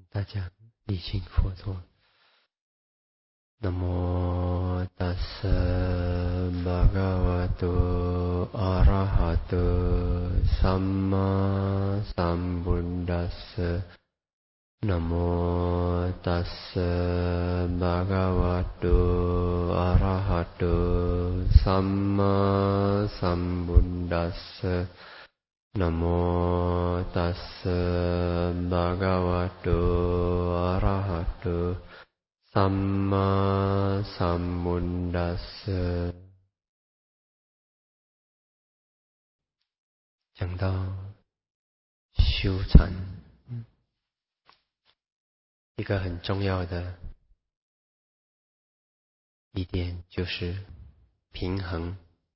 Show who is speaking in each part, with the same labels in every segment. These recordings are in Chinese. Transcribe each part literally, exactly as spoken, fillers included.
Speaker 1: 大家礼敬佛陀。南无ตัสสะภะคะวะโตอะระหะโตสัมมาสัมพุทธัสสะนะโมตัสสะภะคะวะโตอะระหะโตสัมมาสัมพุทธัสสะนะโมตัสสะภะคะวะโตอะระหะโตสัมมาสัมพุทธัสสะ。讲到修禅，一个很重要的一点就是平衡。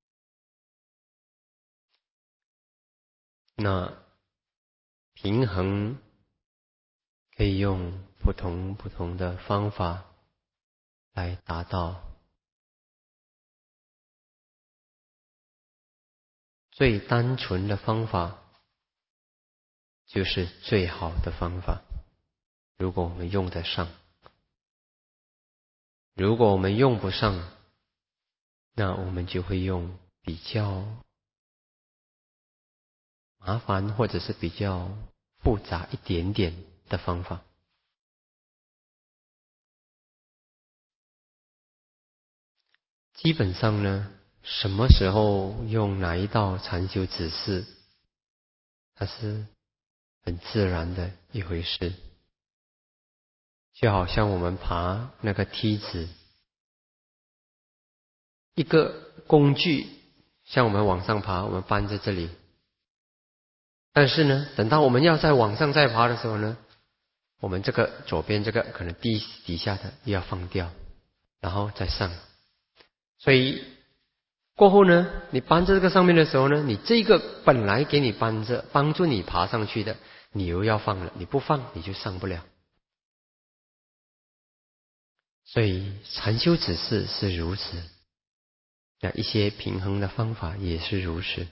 Speaker 1: 那平衡可以用不同不同的方法来达到。最单纯的方法就是最好的方法，如果我们用得上。如果我们用不上，那我们就会用比较麻烦或者是比较复杂一点点的方法。基本上呢，什么时候用哪一道禅修指示，它是很自然的一回事。就好像我们爬那个梯子，一个工具，像我们往上爬，我们搬在这里。但是呢，等到我们要再往上再爬的时候呢，我们这个左边这个可能地底下的又要放掉，然后再上。所以过后呢，你搬着这个上面的时候呢，你这个本来给你搬着帮助你爬上去的，你又要放了，你不放你就上不了。所以禅修指示是如此，那一些平衡的方法也是如此。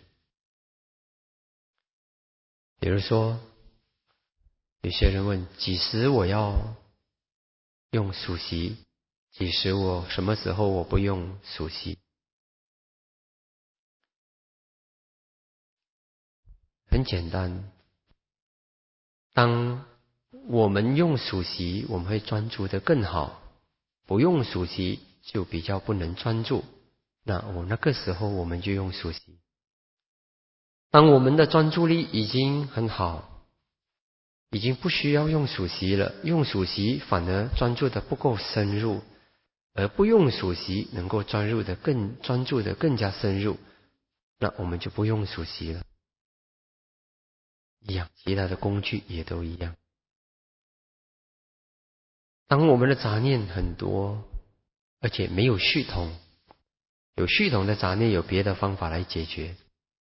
Speaker 1: 比如说，有些人问几时我要用数息，几时我什么时候我不用数息。很简单，当我们用数息，我们会专注得更好，不用数息就比较不能专注，那我那个时候我们就用数息。当我们的专注力已经很好，已经不需要用数息了，用数息反而专注得不够深入，而不用数息能够专入的更专注的更加深入，那我们就不用数息了。一样，其他的工具也都一样。当我们的杂念很多，而且没有系统，有系统的杂念有别的方法来解决。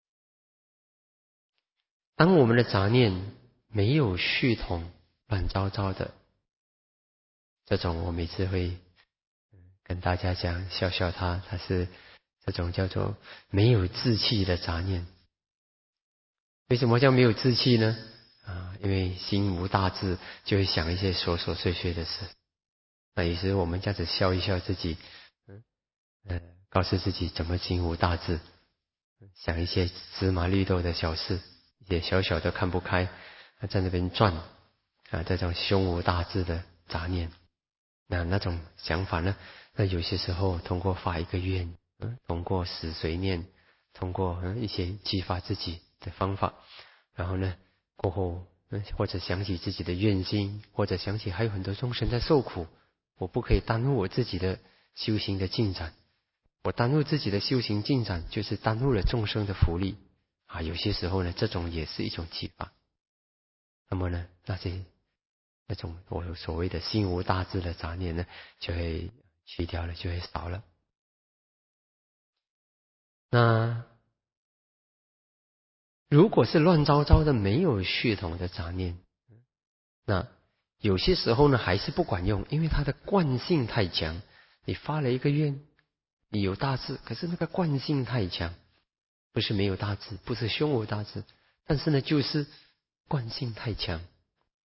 Speaker 1: 当我们的杂念没有系统，乱糟糟的，这种我每次会跟大家讲，笑笑他，他是这种叫做没有志气的杂念。为什么叫没有志气呢？啊，因为心无大志，就会想一些琐琐碎碎的事。那有时我们这样子笑一笑自己，嗯呃，告诉自己怎么心无大志，想一些芝麻绿豆的小事，也小小的看不开，在那边转啊，这种胸无大志的杂念。那那种想法呢，那有些时候通过发一个愿，嗯，通过死随念，通过嗯一些激发自己的方法，然后呢过后，嗯，或者想起自己的愿心，或者想起还有很多众生在受苦，我不可以耽误我自己的修行的进展，我耽误自己的修行进展，就是耽误了众生的福利啊。有些时候呢，这种也是一种激发。那么呢，那些那种我所谓的心无大志的杂念呢，就会去掉了，就会少了。那如果是乱糟糟的没有系统的杂念，那有些时候呢还是不管用，因为它的惯性太强。你发了一个愿，你有大志，可是那个惯性太强，不是没有大志，不是胸无大志，但是呢就是惯性太强，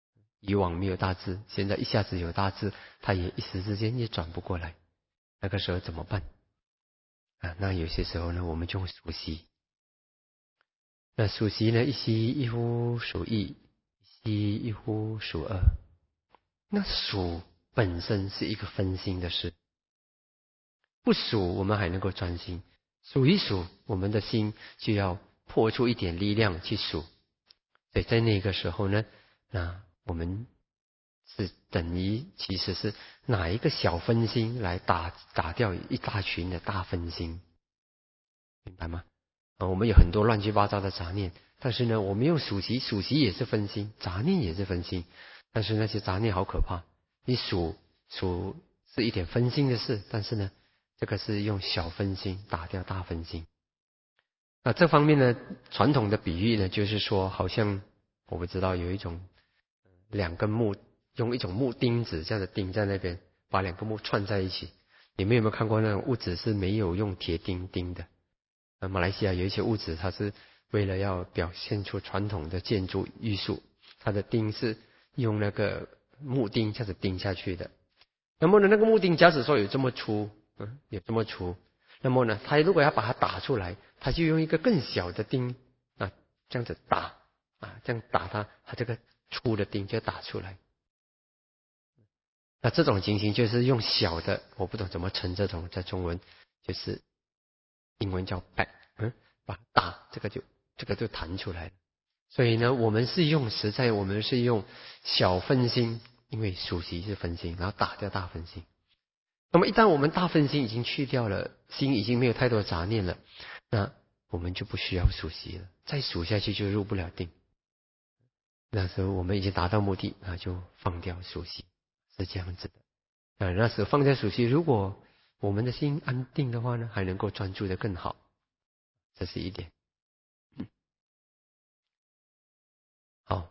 Speaker 1: 以往没有大智，现在一下子有大智，他也一时之间也转不过来。那个时候怎么办？啊，那有些时候呢，我们就用数息。那数息呢，一息一呼数一，一息一呼数二。那数本身是一个分心的事，不数我们还能够专心，数一数，我们的心就要破出一点力量去数。所以在那个时候呢，那我们是等于其实是哪一个小分心来打打掉一大群的大分心，明白吗？啊，我们有很多乱七八糟的杂念，但是呢，我们用数息，数息也是分心，杂念也是分心，但是那些杂念好可怕，你数数是一点分心的事，但是呢，这个是用小分心打掉大分心。那这方面呢，传统的比喻呢，就是说，好像我不知道有一种两根木，用一种木钉子这样的钉在那边，把两个木串在一起。你们有没有看过那种屋子是没有用铁钉钉的？那马来西亚有一些屋子，它是为了要表现出传统的建筑艺术，它的钉是用那个木钉这样子钉下去的。那么呢，那个木钉假使说有这么粗，嗯，有这么粗，那么呢，他如果要把它打出来，他就用一个更小的钉啊，这样子打啊，这样打它，它这个粗的钉就打出来。那这种情形就是用小的，我不懂怎么称这种，在中文就是英文叫 back， 嗯，把它打，这个就这个就弹出来了。所以呢，我们是用实在，我们是用小分心，因为数息是分心，然后打掉大分心。那么一旦我们大分心已经去掉了，心已经没有太多杂念了，那我们就不需要数息了，再数下去就入不了定。那时候我们已经达到目的，那就放掉数息，是这样子的。啊，那时候放掉数息，如果我们的心安定的话呢，还能够专注的更好，这是一点。嗯，好。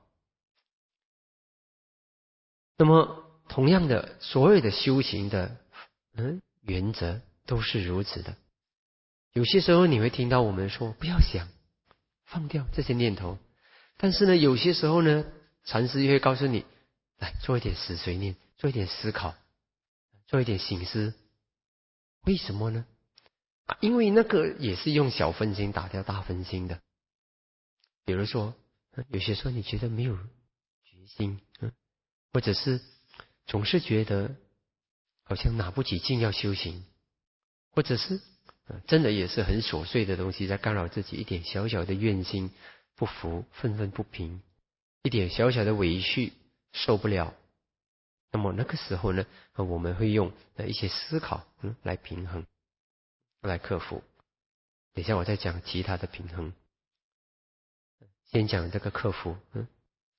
Speaker 1: 那么同样的，所有的修行的嗯原则都是如此的。有些时候你会听到我们说不要想，放掉这些念头，但是呢，有些时候呢，禅师也会告诉你，来做一点死随念，做一点思考，做一点省思。为什么呢？啊，因为那个也是用小分心打掉大分心的。比如说，有些时候你觉得没有决心，嗯，或者是总是觉得好像拿不起劲要修行，或者是真的也是很琐碎的东西在干扰自己，一点小小的怨心、不服、愤愤不平，一点小小的委屈受不了。那么那个时候呢，我们会用一些思考，嗯，来平衡，来克服。等一下我再讲其他的平衡，先讲这个克服，嗯。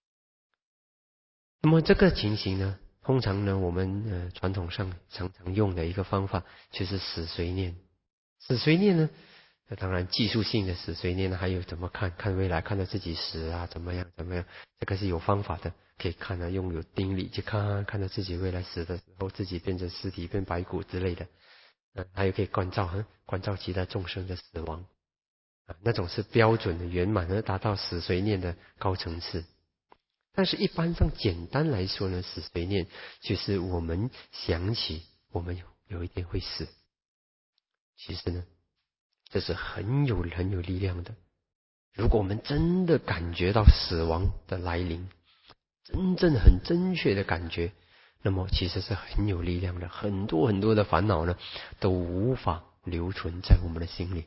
Speaker 1: 那么这个情形呢，通常呢，我们呃传统上常常用的一个方法就是死随念。死随念呢，那当然技术性的死随念呢，还有怎么看看未来，看到自己死啊，怎么样怎么样，这个是有方法的，可以看啊，用有定力去看，看到自己未来死的时候，自己变成尸体，变白骨之类的。嗯，还有可以关照，嗯，关照其他众生的死亡啊，那种是标准的圆满而达到死随念的高层次。但是，一般上简单来说呢，死随念就是我们想起我们有有一天会死，其实呢，这是很有很有力量的。如果我们真的感觉到死亡的来临，真正很正确的感觉，那么其实是很有力量的。很多很多的烦恼呢，都无法留存在我们的心里。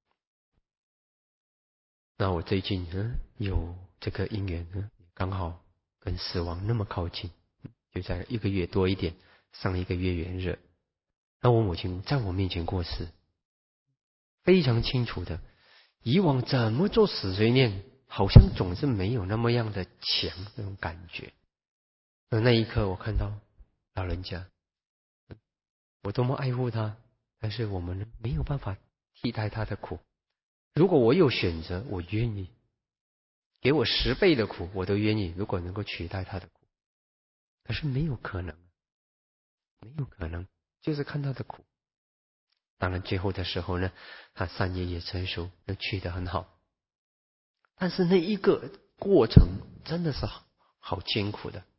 Speaker 1: 那我最近呢，有这个因缘呢，刚好跟死亡那么靠近，就在一个月多一点，上一个月元日，那我母亲在我面前过世，非常清楚的。以往怎么做死随念，好像总是没有那么样的强那种感觉。那那一刻，我看到老人家，我多么爱护他，但是我们没有办法替代他的苦。如果我有选择，我愿意给我十倍的苦，我都愿意。如果能够取代他的苦，可是没有可能，没有可能，就是看他的苦。当然，最后的时候呢，他善业也成熟，那去得很好。但是那一个过程真的是好好艰苦的。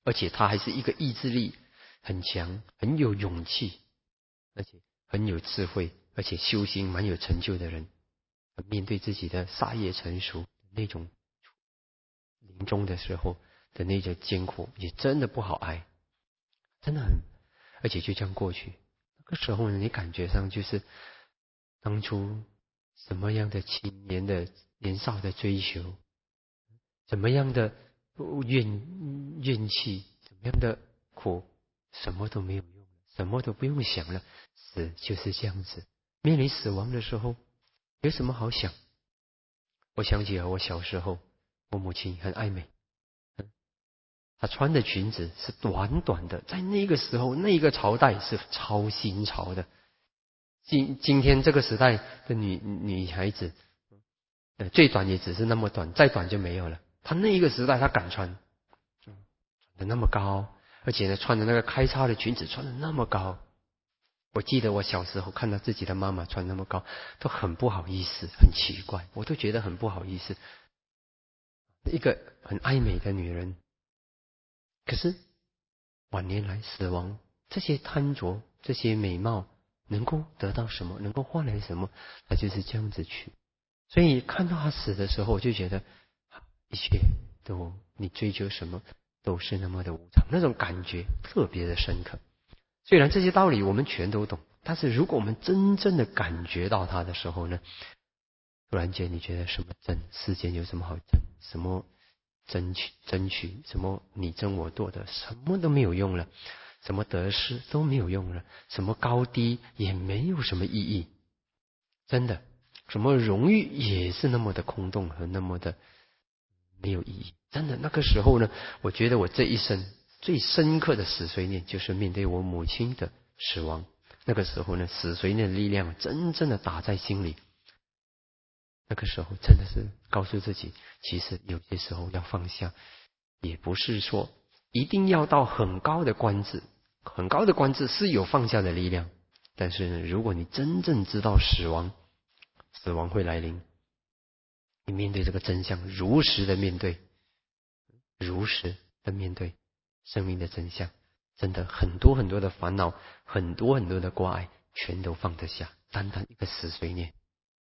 Speaker 1: 而且他还是一个意志力很强、很有勇气，而且很有智慧，而且修行蛮有成就的人，面对自己的杀业成熟那种临终的时候的那种艰苦，也真的不好挨，真的很，而且就这样过去。那个时候呢，你感觉上就是当初什么样的青年的年少的追求，怎么样的怨怨气，怎么样的苦，什么都没有用了，什么都不用想了，死就是这样子。面临死亡的时候，有什么好想？我想起了我小时候，我母亲很爱美，她穿的裙子是短短的，在那个时候那个朝代是超新潮的。今今天这个时代的女女孩子，呃，最短也只是那么短，再短就没有了。她那个时代她敢穿，穿的那么高，而且呢，穿的那个开叉的裙子穿的那么高。我记得我小时候看到自己的妈妈穿那么高，都很不好意思，很奇怪，我都觉得很不好意思。一个很爱美的女人，可是晚年来死亡，这些贪着，这些美貌，能够得到什么？能够换来什么？她就是这样子去。所以看到她死的时候，我就觉得一切都你追求什么都是那么的无常，那种感觉特别的深刻。虽然这些道理我们全都懂，但是如果我们真正的感觉到它的时候呢，突然间你觉得什么争？世间有什么好争？什么争取争取？什么你争我夺的？什么都没有用了，什么得失都没有用了，什么高低也没有什么意义。真的，什么荣誉也是那么的空洞和那么的没有意义。真的，那个时候呢，我觉得我这一生最深刻的死髓念，就是面对我母亲的死亡。那个时候呢，死髓念的力量真正的打在心里。那个时候真的是告诉自己，其实有些时候要放下，也不是说一定要到很高的官职，很高的官职是有放下的力量。但是呢，如果你真正知道死亡，死亡会来临，你面对这个真相，如实的面对，如实的面对生命的真相，真的很多很多的烦恼，很多很多的挂碍，全都放得下，单单一个死髓念。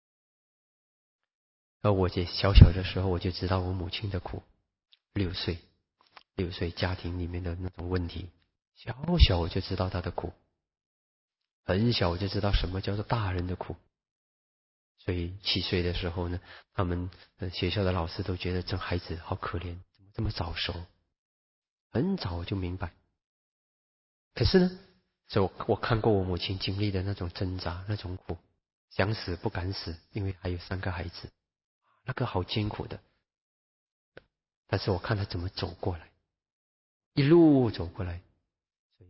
Speaker 1: 而我姐小小的时候，我就知道我母亲的苦。六岁，六岁家庭里面的那种问题，小小我就知道她的苦，很小我就知道什么叫做大人的苦。所以七岁的时候呢，他们学校的老师都觉得这孩子好可怜，怎么这么早熟？很早就明白。可是呢，所以我我看过我母亲经历的那种挣扎，那种苦，想死不敢死，因为还有三个孩子，那个好艰苦的。但是我看她怎么走过来，一路走过来。所以，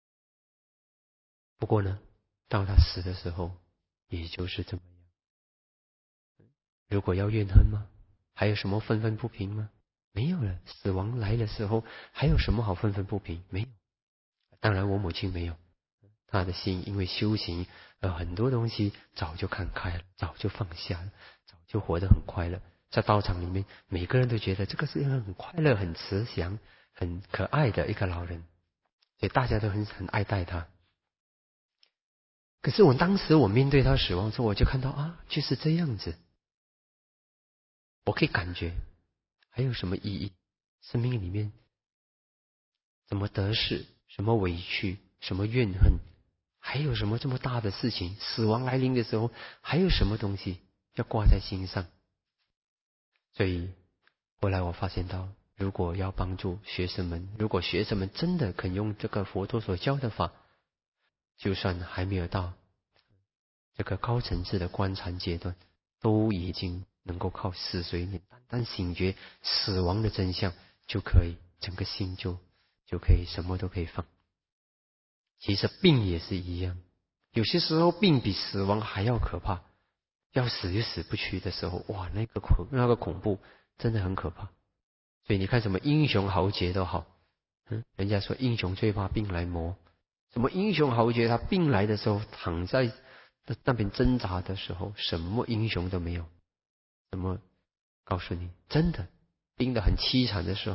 Speaker 1: 不过呢，当她死的时候，也就是这么样。如果要怨恨吗？还有什么愤愤不平吗？没有了。死亡来的时候，还有什么好愤愤不平？没有。当然，我母亲没有，她的心因为修行，呃，很多东西早就看开了，早就放下了，早就活得很快乐。在道场里面，每个人都觉得这个是一个很快乐、很慈祥、很可爱的一个老人，所以大家都很很爱戴他。可是我当时我面对他死亡的时候，我就看到啊，就是这样子。我可以感觉还有什么意义？生命里面什么得失，什么委屈，什么怨恨，还有什么这么大的事情？死亡来临的时候，还有什么东西要挂在心上？所以后来我发现到，如果要帮助学生们，如果学生们真的肯用这个佛陀所教的法，就算还没有到这个高层次的观禅阶段，都已经能够靠死髓念单单醒觉死亡的真相，就可以整个心就就可以什么都可以放。其实病也是一样，有些时候病比死亡还要可怕，要死又死不去的时候，哇，那个恐那个恐怖真的很可怕。所以你看什么英雄豪杰都好，嗯，人家说英雄最怕病来磨，什么英雄豪杰他病来的时候躺在那边挣扎的时候，什么英雄都没有。什么？告诉你，真的病得很凄惨的时候，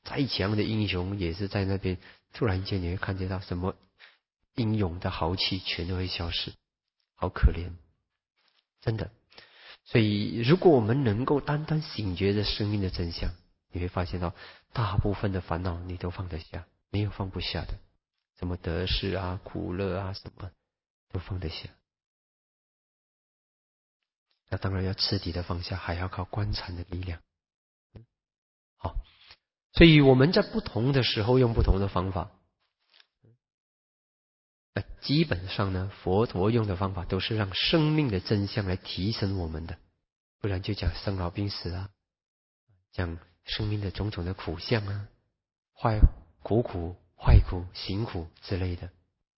Speaker 1: 再强的英雄也是在那边，突然间你会看见到什么英勇的豪气全都会消失，好可怜，真的。所以如果我们能够单单醒觉着生命的真相，你会发现到大部分的烦恼你都放得下，没有放不下的，什么得失啊、苦乐啊，什么都放得下。那当然要彻底的放下，还要靠观禅的力量。好，所以我们在不同的时候用不同的方法。那基本上呢，佛陀用的方法都是让生命的真相来提升我们的，不然就讲生老病死啊，讲生命的种种的苦相啊，坏苦苦、坏苦、行苦之类的。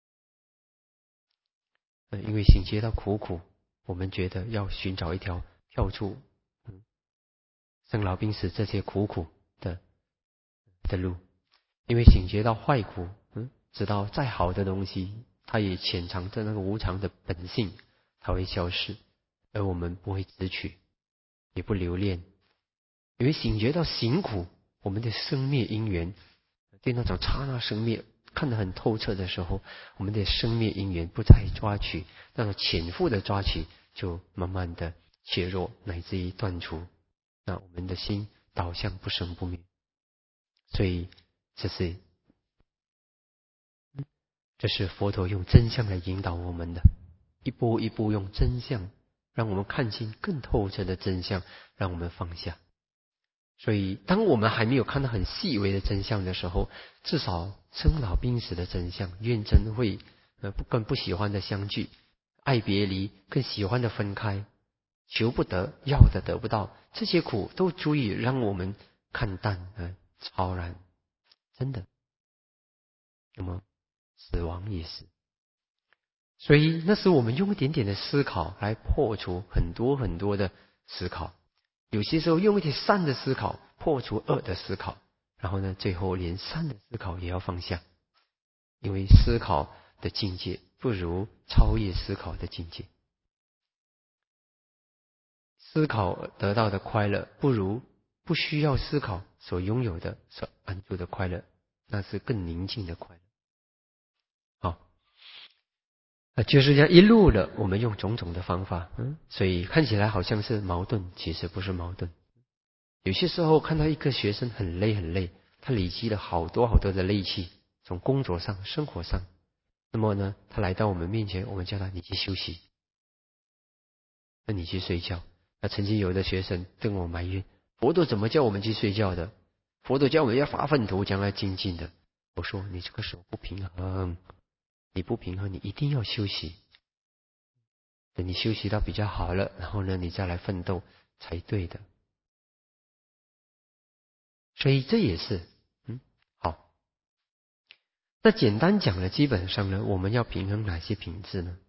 Speaker 1: 呃，因为醒觉到苦苦，我们觉得要寻找一条跳出嗯生老病死这些苦苦的的路。因为醒觉到坏苦，嗯，知道再好的东西，它也潜藏着那个无常的本性，它会消失，而我们不会执取，也不留恋。因为醒觉到行苦，我们的生灭因缘，对那种刹那生灭看得很透彻的时候，我们的生灭因缘不再抓取，那种潜伏的抓取就慢慢的削弱，乃至于断除。那我们的心导向不生不灭。所以这是这是佛陀用真相来引导我们的，一步一步用真相让我们看清更透彻的真相，让我们放下。所以当我们还没有看到很细微的真相的时候，至少生老病死的真相，怨憎会呃不跟不喜欢的相聚，爱别离跟喜欢的分开，求不得要的得不到，这些苦都足以让我们看淡呃超然，真的。那么死亡也是。所以那时我们用一点点的思考来破除很多很多的思考，有些时候用一点善的思考破除恶的思考，然后呢，最后连善的思考也要放下，因为思考的境界不如超越思考的境界，思考得到的快乐不如不需要思考所拥有的所安住的快乐，那是更宁静的快乐。好。啊，就是这样一路的，我们用种种的方法，嗯，所以看起来好像是矛盾，其实不是矛盾。有些时候看到一个学生很累很累，他累积了好多好多的戾气，从工作上、生活上，那么呢，他来到我们面前，我们叫他你去休息，那你去睡觉。那曾经有的学生跟我埋怨，佛陀怎么叫我们去睡觉的？佛陀叫我们要发奋图将来精进的。我说你这个手不平衡。你不平衡，你一定要休息。等你休息到比较好了，然后呢，你再来奋斗才对的。所以这也是，嗯，好。那简单讲呢，基本上呢，我们要平衡哪些品质呢？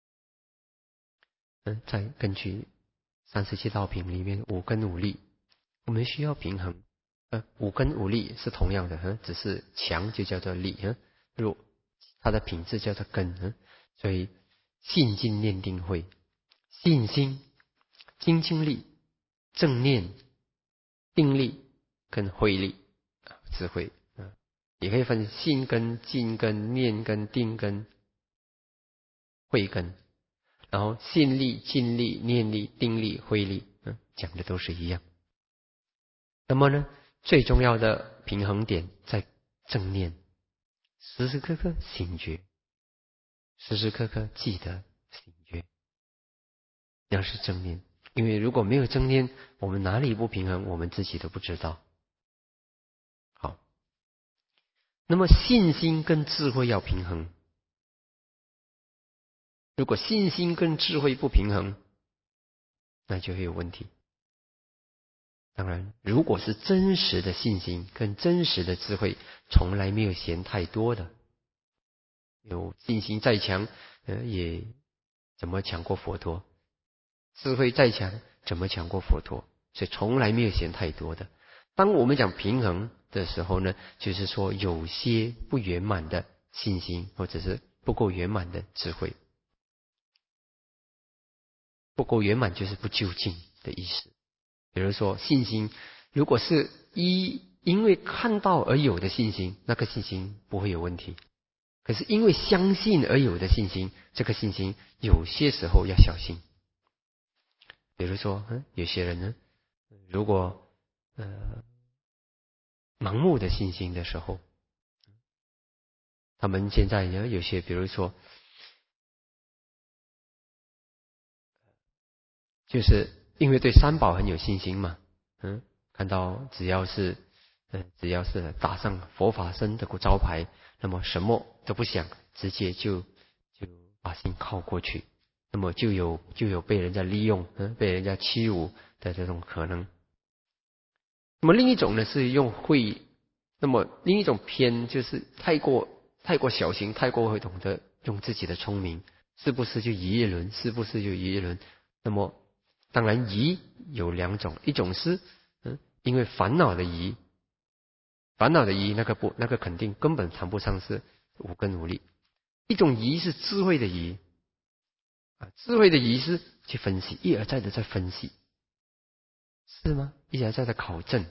Speaker 1: 嗯，再根据三十七道品里面五根五力，我们需要平衡。呃，五根五力是同样的，嗯，只是强就叫做力，嗯，弱它的品质叫做根，嗯，所以信心念定慧，信心、精进力、正念、定力跟慧力，智慧，嗯，也可以分信根、静根、念根、定根、慧根，然后信力、静力、念力、定力、慧力，嗯，讲的都是一样。那么呢，最重要的平衡点在正念，时时刻刻醒觉，时时刻刻记得醒觉，那是正念。因为如果没有正念，我们哪里不平衡，我们自己都不知道。好，那么信心跟智慧要平衡。如果信心跟智慧不平衡，那就会有问题。当然，如果是真实的信心跟真实的智慧，从来没有嫌太多的。有信心再强，呃，也怎么强过佛陀？智慧再强，怎么强过佛陀？所以从来没有嫌太多的。当我们讲平衡的时候呢，就是说有些不圆满的信心，或者是不够圆满的智慧。不够圆满就是不究竟的意思。比如说信心，如果是一因为看到而有的信心，那个信心不会有问题。可是因为相信而有的信心，这个信心有些时候要小心。比如说，嗯，有些人呢，如果呃盲目的信心的时候，他们现在呢有些，比如说，就是因为对三宝很有信心嘛，嗯，看到只要是，嗯，只要是打上佛法僧的招牌，那么什么都不想，直接就就把心靠过去，那么就有就有被人家利用，嗯，被人家欺辱的这种可能。那么另一种呢是用慧，那么另一种偏就是太过太过小心，太过会懂得用自己的聪明，是不是就疑一轮，是不是就疑一轮。那么当然疑有两种，一种是嗯因为烦恼的疑，烦恼的疑那个不那个肯定根本谈不上是五根五力。一种疑是智慧的疑啊，智慧的疑是去分析，一而再的在分析，是吗？一而再的考证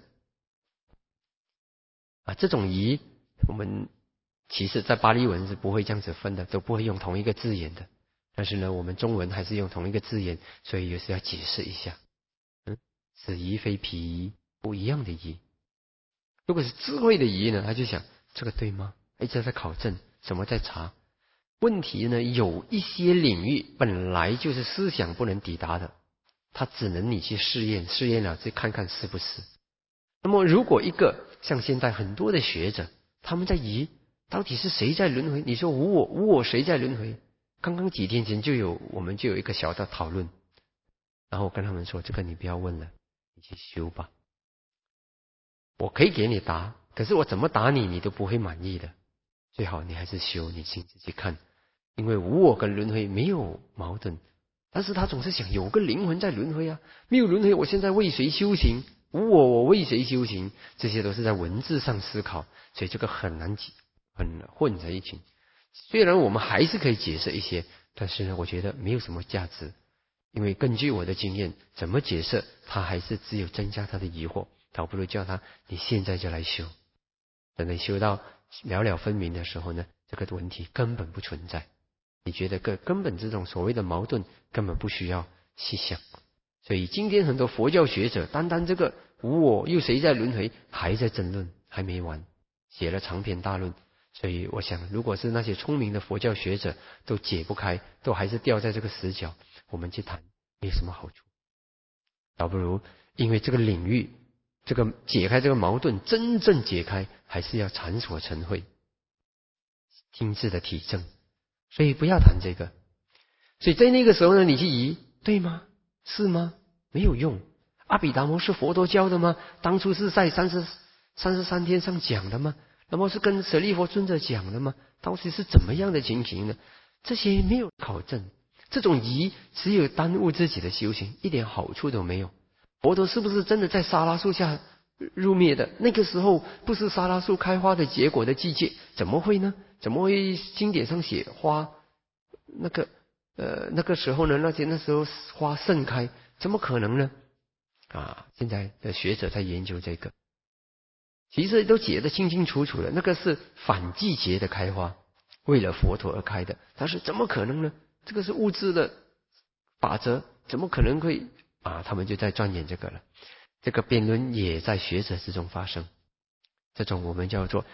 Speaker 1: 啊，这种疑我们其实在巴利文是不会这样子分的，都不会用同一个字眼的。但是呢，我们中文还是用同一个字眼，所以有时要解释一下。嗯，此疑非彼疑，不一样的疑。如果是智慧的疑呢，他就想这个对吗？一直在考证，什么在查？问题呢，有一些领域本来就是思想不能抵达的，他只能你去试验，试验了再看看是不是。那么如果一个像现在很多的学者，他们在疑到底是谁在轮回？你说无我，无我谁在轮回？刚刚几天前就有我们就有一个小的讨论，然后我跟他们说，这个你不要问了，你去修吧。我可以给你答，可是我怎么答你，你都不会满意的。最好你还是修，你亲自去看，因为无我跟轮回没有矛盾，但是他总是想有个灵魂在轮回啊，没有轮回，我现在为谁修行？无我，我为谁修行？这些都是在文字上思考，所以这个很难解，很混在一起。虽然我们还是可以解释一些，但是呢，我觉得没有什么价值，因为根据我的经验，怎么解释，他还是只有增加他的疑惑，倒不如叫他你现在就来修，等你修到了了分明的时候呢，这个问题根本不存在。你觉得根根本这种所谓的矛盾根本不需要细想。所以今天很多佛教学者，单单这个无我又谁在轮回，还在争论，还没完，写了长篇大论。所以我想，如果是那些聪明的佛教学者都解不开，都还是掉在这个死角，我们去谈没有什么好处。倒不如因为这个领域，这个解开这个矛盾，真正解开还是要禅所成慧，精致的体证。所以不要谈这个。所以在那个时候呢，你去疑，对吗？是吗？没有用。阿毗达摩是佛陀教的吗？当初是在三十三十三天上讲的吗？那么是跟舍利弗尊者讲的吗？当时是怎么样的情形呢？这些没有考证，这种疑只有耽误自己的修行，一点好处都没有。佛陀是不是真的在沙拉树下入灭的？那个时候不是沙拉树开花的结果的季节，怎么会呢？怎么会经典上写花那个呃那个时候呢？那些那时候花盛开，怎么可能呢？啊，现在的学者在研究这个，其实都解得清清楚楚的。那个是反季节的开花，为了佛陀而开的。但是怎么可能呢？这个是物质的法则，怎么可能会啊？他们就在钻研这个了。这个辩论也在学者之中发生，这种我们叫做，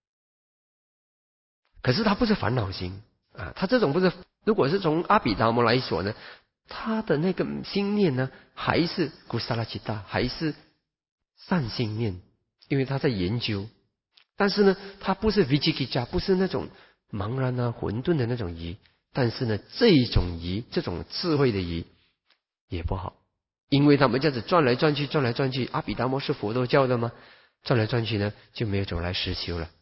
Speaker 1: 可是他不是烦恼心啊，他这种不是。如果是从阿毗达摩来说呢，他的那个心念呢，还是古萨拉吉达，还是善心念，因为他在研究。但是呢，他不是 vicikicca， 不是那种茫然啊、混沌的那种疑。但是呢，这种疑，这种智慧的疑也不好，因为他们这样子转来转去，转来转去。阿毗达摩是佛陀教的吗？转来转去呢，就没有走来实修了。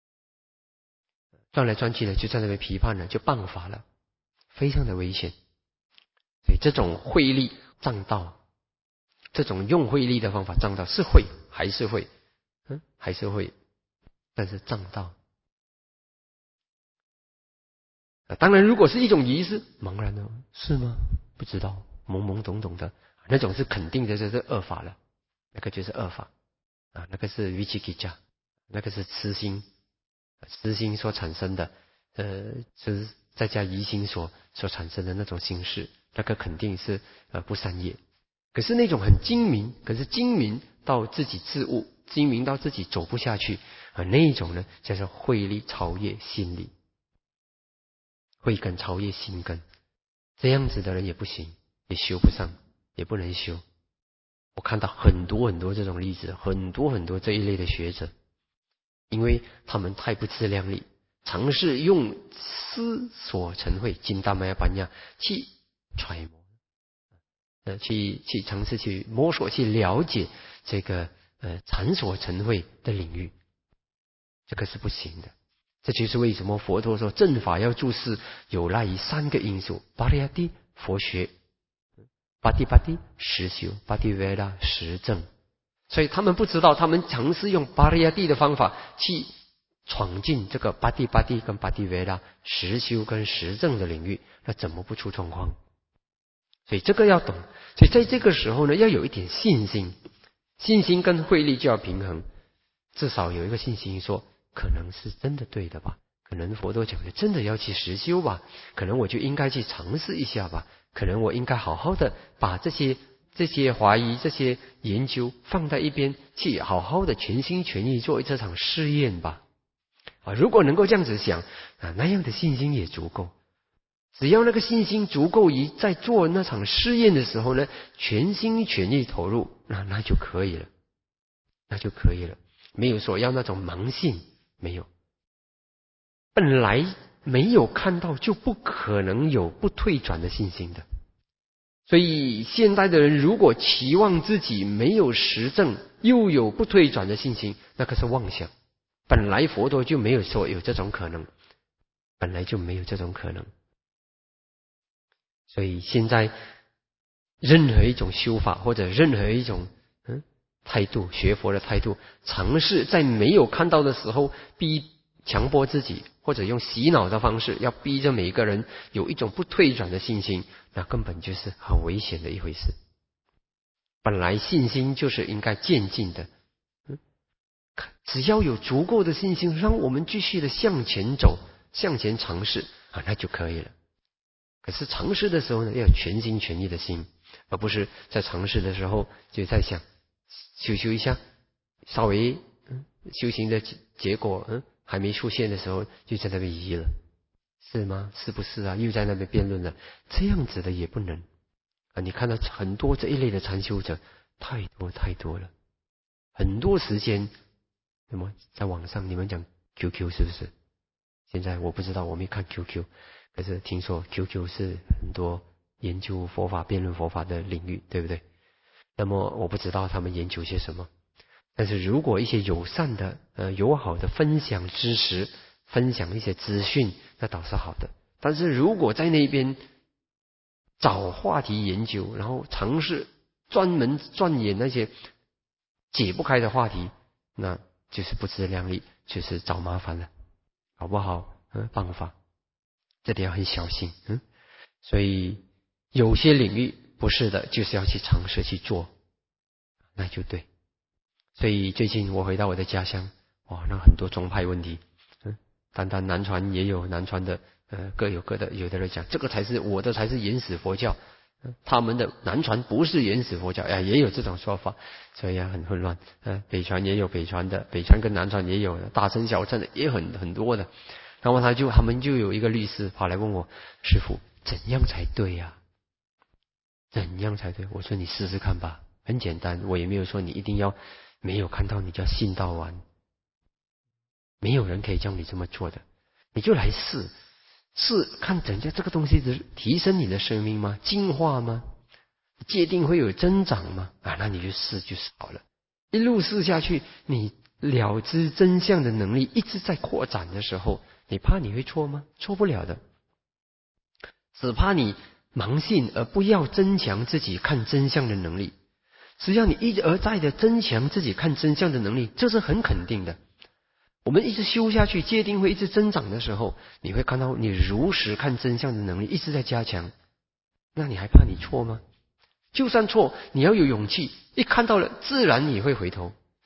Speaker 1: 转来转去呢，就在那边批判了，就谤法了，非常的危险。所以这种慧力障道，这种用慧力的方法障道是会还是会，嗯，还是会，但是障道。啊，当然，如果是一种仪式，茫然的，是吗？不知道，懵懵懂懂的，那种是肯定的，这是恶法了，那个就是恶法。 啊，那个是 vicikicca， 那个是痴心，痴心所产生的，呃，就是再加疑心所所产生的那种心事，那个肯定是呃不善业。可是那种很精明，可是精明到自己自悟，精明到自己走不下去啊，那一种呢叫做慧力超越心力，慧根超越心根，这样子的人也不行，也修不上，也不能修。我看到很多很多这种例子，很多很多这一类的学者，因为他们太不自量力，尝试用思所成慧金大麦班亚去揣摩，呃，去去尝试去摸索去了解这个呃禅所成慧的领域，这个是不行的。这就是为什么佛陀说正法要注释，有赖于三个因素：巴利亚蒂佛学。巴蒂巴蒂实修，巴蒂维拉实证，所以他们不知道，他们尝试用巴利亚蒂的方法去闯进这个巴蒂巴蒂跟巴蒂维拉实修跟实证的领域，那怎么不出状况？所以这个要懂。所以在这个时候呢，要有一点信心，信心跟慧力就要平衡，至少有一个信心说，可能是真的对的吧？可能佛陀讲的真的要去实修吧？可能我就应该去尝试一下吧？可能我应该好好的把这些这些怀疑、这些研究放在一边，去好好的全心全意做这场试验吧。啊，如果能够这样子想啊，那样的信心也足够。只要那个信心足够于在做那场试验的时候呢，全心全意投入，那那就可以了，那就可以了。没有说要那种盲信，没有。本来没有看到，就不可能有不退转的信心的。所以现代的人如果期望自己没有实证，又有不退转的信心，那可是妄想。本来佛陀就没有说有这种可能，本来就没有这种可能。所以现在任何一种修法，或者任何一种嗯态度，学佛的态度，尝试在没有看到的时候逼强迫自己，或者用洗脑的方式，要逼着每一个人有一种不退转的信心，那根本就是很危险的一回事。本来信心就是应该渐进的，嗯，只要有足够的信心，让我们继续的向前走，向前尝试啊，那就可以了。可是尝试的时候呢，要有全心全意的心，而不是在尝试的时候就在想修修一下，稍微嗯修行的结果嗯还没出现的时候就在那边疑了，是吗？是不是啊？又在那边辩论了，这样子的也不能啊！你看到很多这一类的禅修者，太多太多了，很多时间，那么在网上你们讲 Q Q 是不是？现在我不知道，我没看 Q Q。可是听说 Q Q 是很多研究佛法、辩论佛法的领域，对不对？那么我不知道他们研究些什么。但是如果一些友善的、呃友好的分享知识、分享一些资讯，那倒是好的。但是如果在那边找话题研究，然后尝试专门钻研那些解不开的话题，那就是不自量力，就是找麻烦了，好不好？嗯，办法。这点要很小心，嗯，所以有些领域不是的，就是要去尝试去做，那就对。所以最近我回到我的家乡，哇，那很多宗派问题，嗯，单单南传也有南传的，呃，各有各的，有的人讲这个才是我的才是原始佛教，嗯，他们的南传不是原始佛教，哎，也有这种说法，所以啊很混乱，呃，北传也有北传的，北传跟南传也有的，大乘小乘的也很很多的。然后他就他们就有一个律师跑来问我，师父怎样才对呀、啊？怎样才对？我说你试试看吧，很简单，我也没有说你一定要没有看到你就要信到完，没有人可以教你这么做的，你就来试试看，怎样这个东西是提升你的生命吗？进化吗？界定会有增长吗？啊，那你就试就是好了。一路试下去，你了知真相的能力一直在扩展的时候，你怕你会错吗？错不了的，只怕你盲信而不要增强自己看真相的能力。只要你一而再的增强自己看真相的能力，这是很肯定的。我们一直修下去，界定会一直增长的时候，你会看到你如实看真相的能力一直在加强。那你还怕你错吗？就算错，你要有勇气，一看到了，自然你会回头。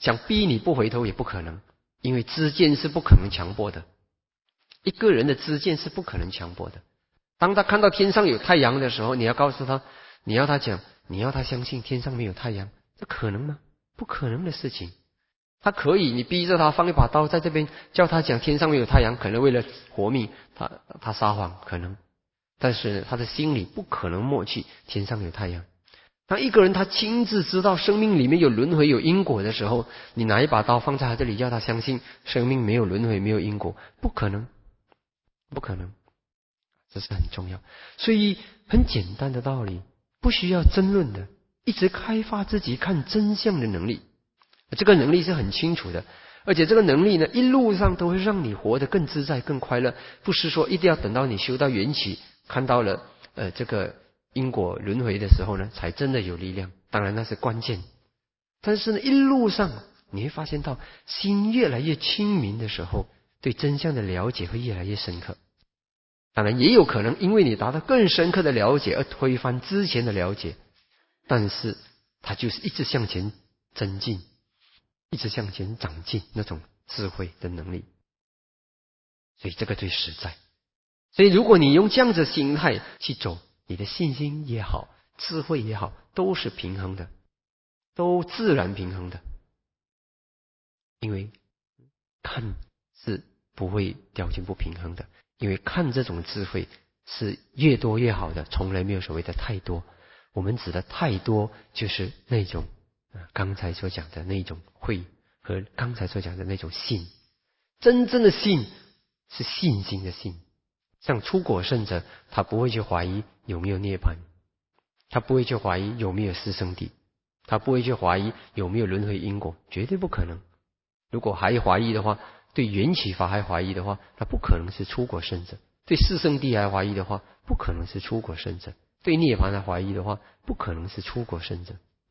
Speaker 1: 想逼你不回头也不可能，因为知见是不可能强迫的，一个人的知见是不可能强迫的。当他看到天上有太阳的时候，你要告诉他，你要他讲，你要他相信天上没有太阳，这可能吗？不可能的事情。他可以，你逼着他放一把刀在这边，叫他讲天上没有太阳，可能为了活命，他他撒谎可能，但是他的心里不可能默契天上有太阳。当一个人他亲自知道生命里面有轮回有因果的时候，你拿一把刀放在他这里，叫他相信生命没有轮回没有因果，不可能，不可能，这是很重要。所以很简单的道理，不需要争论的，一直开发自己看真相的能力，这个能力是很清楚的，而且这个能力呢，一路上都会让你活得更自在更快乐，不是说一定要等到你修到缘起，看到了呃这个因果轮回的时候呢，才真的有力量。当然那是关键，但是呢，一路上你会发现到心越来越清明的时候，对真相的了解会越来越深刻。当然也有可能因为你达到更深刻的了解而推翻之前的了解，但是它就是一直向前增进，一直向前长进那种智慧的能力。所以这个最实在。所以如果你用这样子的心态去走，你的信心也好，智慧也好，都是平衡的，都自然平衡的。因为看是不会掉进不平衡的，因为看这种智慧是越多越好的，从来没有所谓的太多。我们指的太多就是那种刚才所讲的那种慧，和刚才所讲的那种信。真正的信是信心的信。像出果圣者，他不会去怀疑有没有涅槃，他不会去怀疑有没有四圣谛，他不会去怀疑有没有轮回因果，绝对不可能。如果还怀疑的话，对缘起法还怀疑的话，那不可能是出果圣者；对四圣谛还怀疑的话，不可能是出果圣者；对涅槃还怀疑的话，不可能是出果圣者。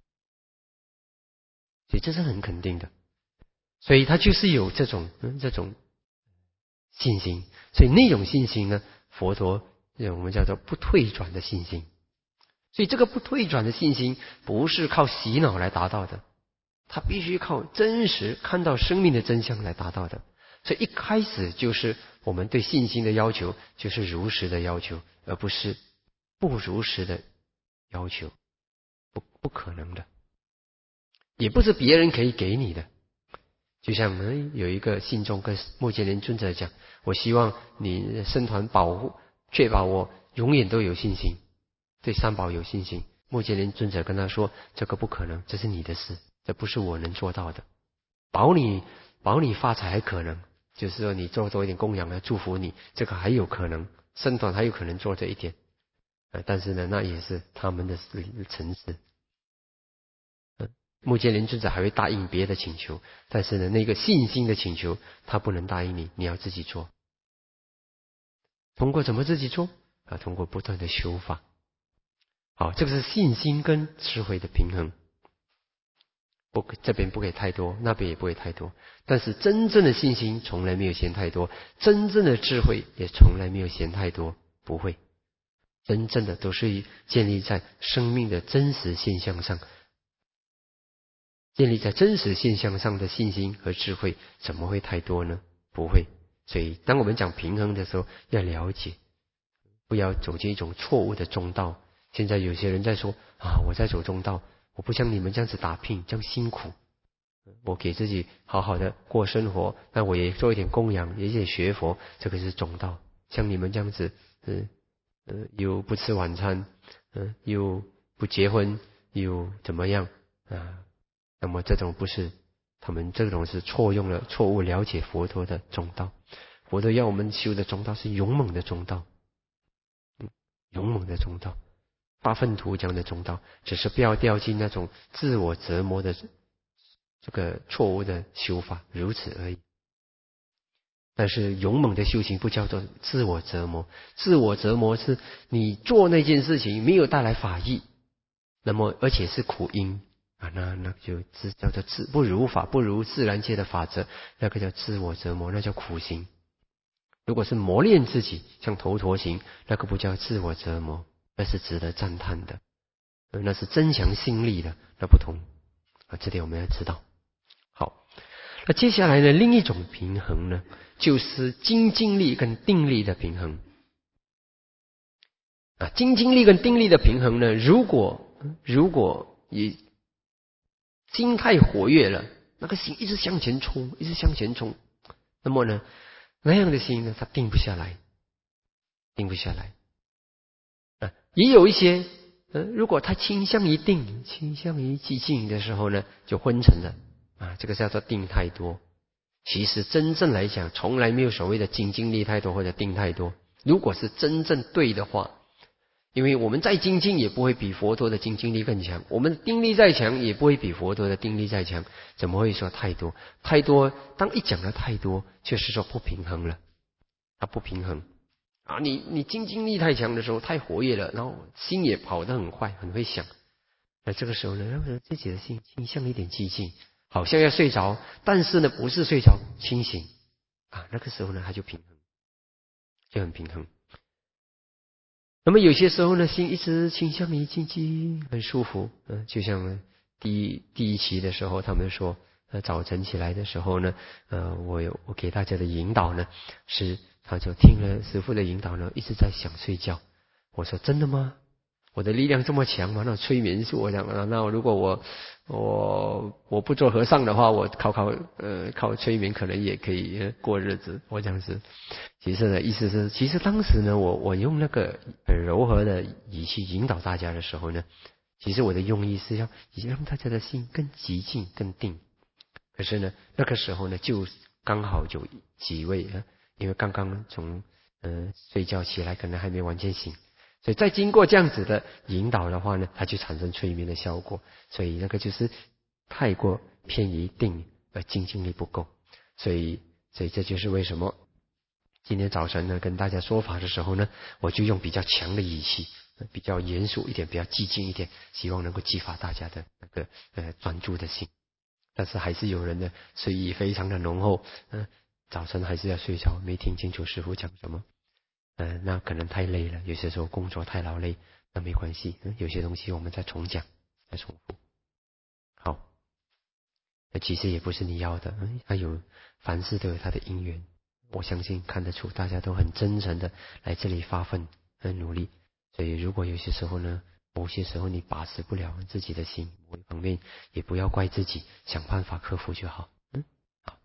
Speaker 1: 所以这是很肯定的。所以他就是有这种、嗯、这种信心，所以那种信心呢，佛陀我们叫做不退转的信心。所以这个不退转的信心不是靠洗脑来达到的，它必须靠真实看到生命的真相来达到的。所以一开始就是我们对信心的要求就是如实的要求，而不是不如实的要求，不不可能的，也不是别人可以给你的。就像、嗯、有一个信众跟目犍连尊者讲，我希望你僧团保护，确保我永远都有信心，对三宝有信心。目犍连尊者跟他说，这个不可能，这是你的事，这不是我能做到的。保你保你发财还可能，就是说你做多一点供养来祝福你，这个还有可能，僧团还有可能做这一点、呃、但是呢，那也是他们的诚实。目犍连尊者还会答应别的请求，但是呢，那个信心的请求他不能答应你，你要自己做。通过怎么自己做啊？通过不断的修法。好，这个是信心跟智慧的平衡。不，这边不给太多，那边也不会太多。但是真正的信心从来没有嫌太多，真正的智慧也从来没有嫌太多，不会。真正的都是建立在生命的真实现象上。建立在真实现象上的信心和智慧怎么会太多呢？不会。所以当我们讲平衡的时候，要了解，不要走进一种错误的中道。现在有些人在说啊，我在走中道，我不像你们这样子打拼这样辛苦，我给自己好好的过生活，那我也做一点供养，也也学佛，这个是中道。像你们这样子嗯呃又不吃晚餐，嗯、呃、又不结婚，又怎么样啊？那么这种不是，他们这种是错用了错误了解佛陀的中道。佛陀要我们修的中道是勇猛的中道，嗯，勇猛的中道。八分图讲的中道，只是不要掉进那种自我折磨的这个错误的修法，如此而已。但是勇猛的修行不叫做自我折磨，自我折磨是你做那件事情没有带来法益，那么而且是苦因啊，那那就自叫做自不如法，不如自然界的法则，那个叫自我折磨，那叫苦行。如果是磨练自己，像头陀行，那个不叫自我折磨，那是值得赞叹的，那是增强心力的，那不同啊，这点我们要知道。好。 那接下来呢，另一种平衡呢，就是精进力跟定力的平衡。啊，精进力跟定力的平衡呢，如果如果你心太活跃了，那个心一直向前冲，一直向前冲，那么呢，那样的心呢，它定不下来，定不下来。啊，也有一些，呃，如果他倾向于定，倾向于寂静的时候呢，就昏沉了。啊，这个叫做定太多。其实真正来讲，从来没有所谓的精进力太多或者定太多。如果是真正对的话，因为我们再精进也不会比佛陀的精进力更强，我们的定力再强也不会比佛陀的定力再强，怎么会说太多？太多，当一讲了太多，就是说不平衡了，它不平衡啊！你你精进力太强的时候，太活跃了，然后心也跑得很快，很会想。那这个时候呢，让自己的心倾向一点寂静，好像要睡着，但是呢，不是睡着，清醒啊。那个时候呢，它就平衡，就很平衡。那么有些时候呢，心一直倾向于静静，很舒服。嗯、呃，就像第一第一期的时候，他们说，呃，早晨起来的时候呢，呃，我有我给大家的引导呢，是他就听了师父的引导呢，一直在想睡觉。我说真的吗？我的力量这么强吗？那催眠术，我想啊，那如果我我我不做和尚的话，我靠靠呃靠催眠可能也可以过日子。我讲是，其实呢，意思是，其实当时呢，我我用那个柔和的语气引导大家的时候呢，其实我的用意是要让大家的心更寂静、更定。可是呢，那个时候呢，就刚好有几位啊，因为刚刚从呃睡觉起来，可能还没完全醒。所以再经过这样子的引导的话呢，它就产生催眠的效果。所以那个就是太过偏于定，而精进力不够。所以，所以这就是为什么今天早晨呢跟大家说法的时候呢，我就用比较强的语气，比较严肃一点，比较激进一点，希望能够激发大家的那个呃专注的心。但是还是有人呢睡意非常的浓厚，嗯、呃，早晨还是要睡着，没听清楚师父讲什么。呃，那可能太累了，有些时候工作太劳累，那没关系，嗯、有些东西我们再重讲，再重复。好，那其实也不是你要的，嗯，它有凡事都有它的因缘，我相信看得出大家都很真诚的来这里发奋，很努力。所以如果有些时候呢，某些时候你把持不了自己的心，某一方面也不要怪自己，想办法克服就好。嗯，好。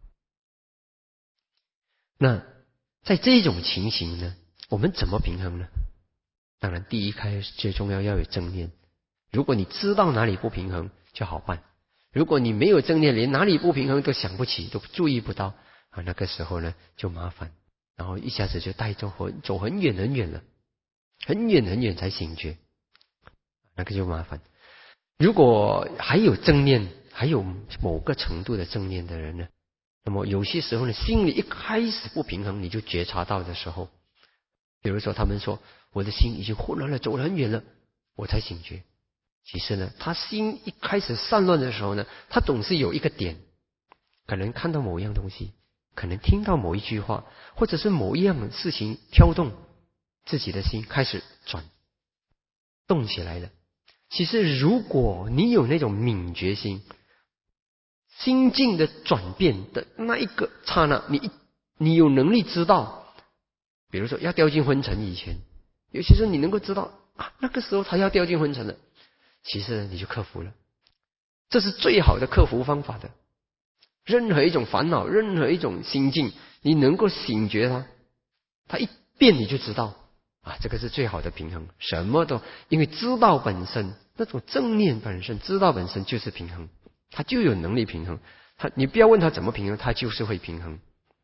Speaker 1: 那在这种情形呢，我们怎么平衡呢？当然，第一开始最重要要有正念。如果你知道哪里不平衡，就好办；如果你没有正念，连哪里不平衡都想不起，都注意不到啊，那个时候呢就麻烦，然后一下子就带走很走很远很远了，很远很远才醒觉，那个就麻烦。如果还有正念，还有某个程度的正念的人呢，那么有些时候呢，心里一开始不平衡，你就觉察到的时候，比如说他们说我的心已经混乱了，走了很远了，我才醒觉。其实呢，他心一开始散乱的时候呢，他总是有一个点，可能看到某一样东西，可能听到某一句话，或者是某一样事情挑动自己的心开始转动起来了。其实如果你有那种敏觉心，心境的转变的那一个刹那，你你有能力知道，比如说要掉进昏沉以前，有些时候你能够知道啊，那个时候他要掉进昏沉了，其实你就克服了。这是最好的克服方法的。任何一种烦恼，任何一种心境，你能够醒觉它，它一变你就知道啊，这个是最好的平衡。什么都因为知道本身，那种正念本身，知道本身就是平衡，它就有能力平衡。它你不要问它怎么平衡，它就是会平衡。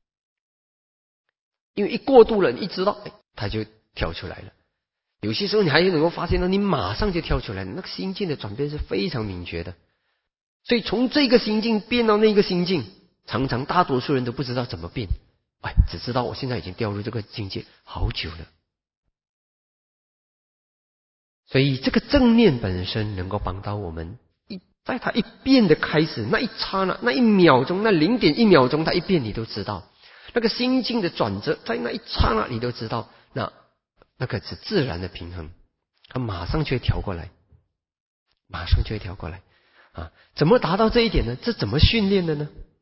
Speaker 1: 因为一过度了，你一知道，哎，它就跳出来了。有些时候你还能够发现到，你马上就跳出来了，那个心境的转变是非常明确的。所以从这个心境变到那个心境，常常大多数人都不知道怎么变，哎，只知道我现在已经掉入这个境界好久了。所以这个正念本身能够帮到我们，一在它一变的开始那一刹那，那一秒钟，那零点一秒钟，它一变你都知道。那个心境的转折，在那一刹那你都知道，那那个是自然的平衡，它马上就会调过来，马上就会调过来。啊，怎么达到这一点呢？这怎么训练的呢？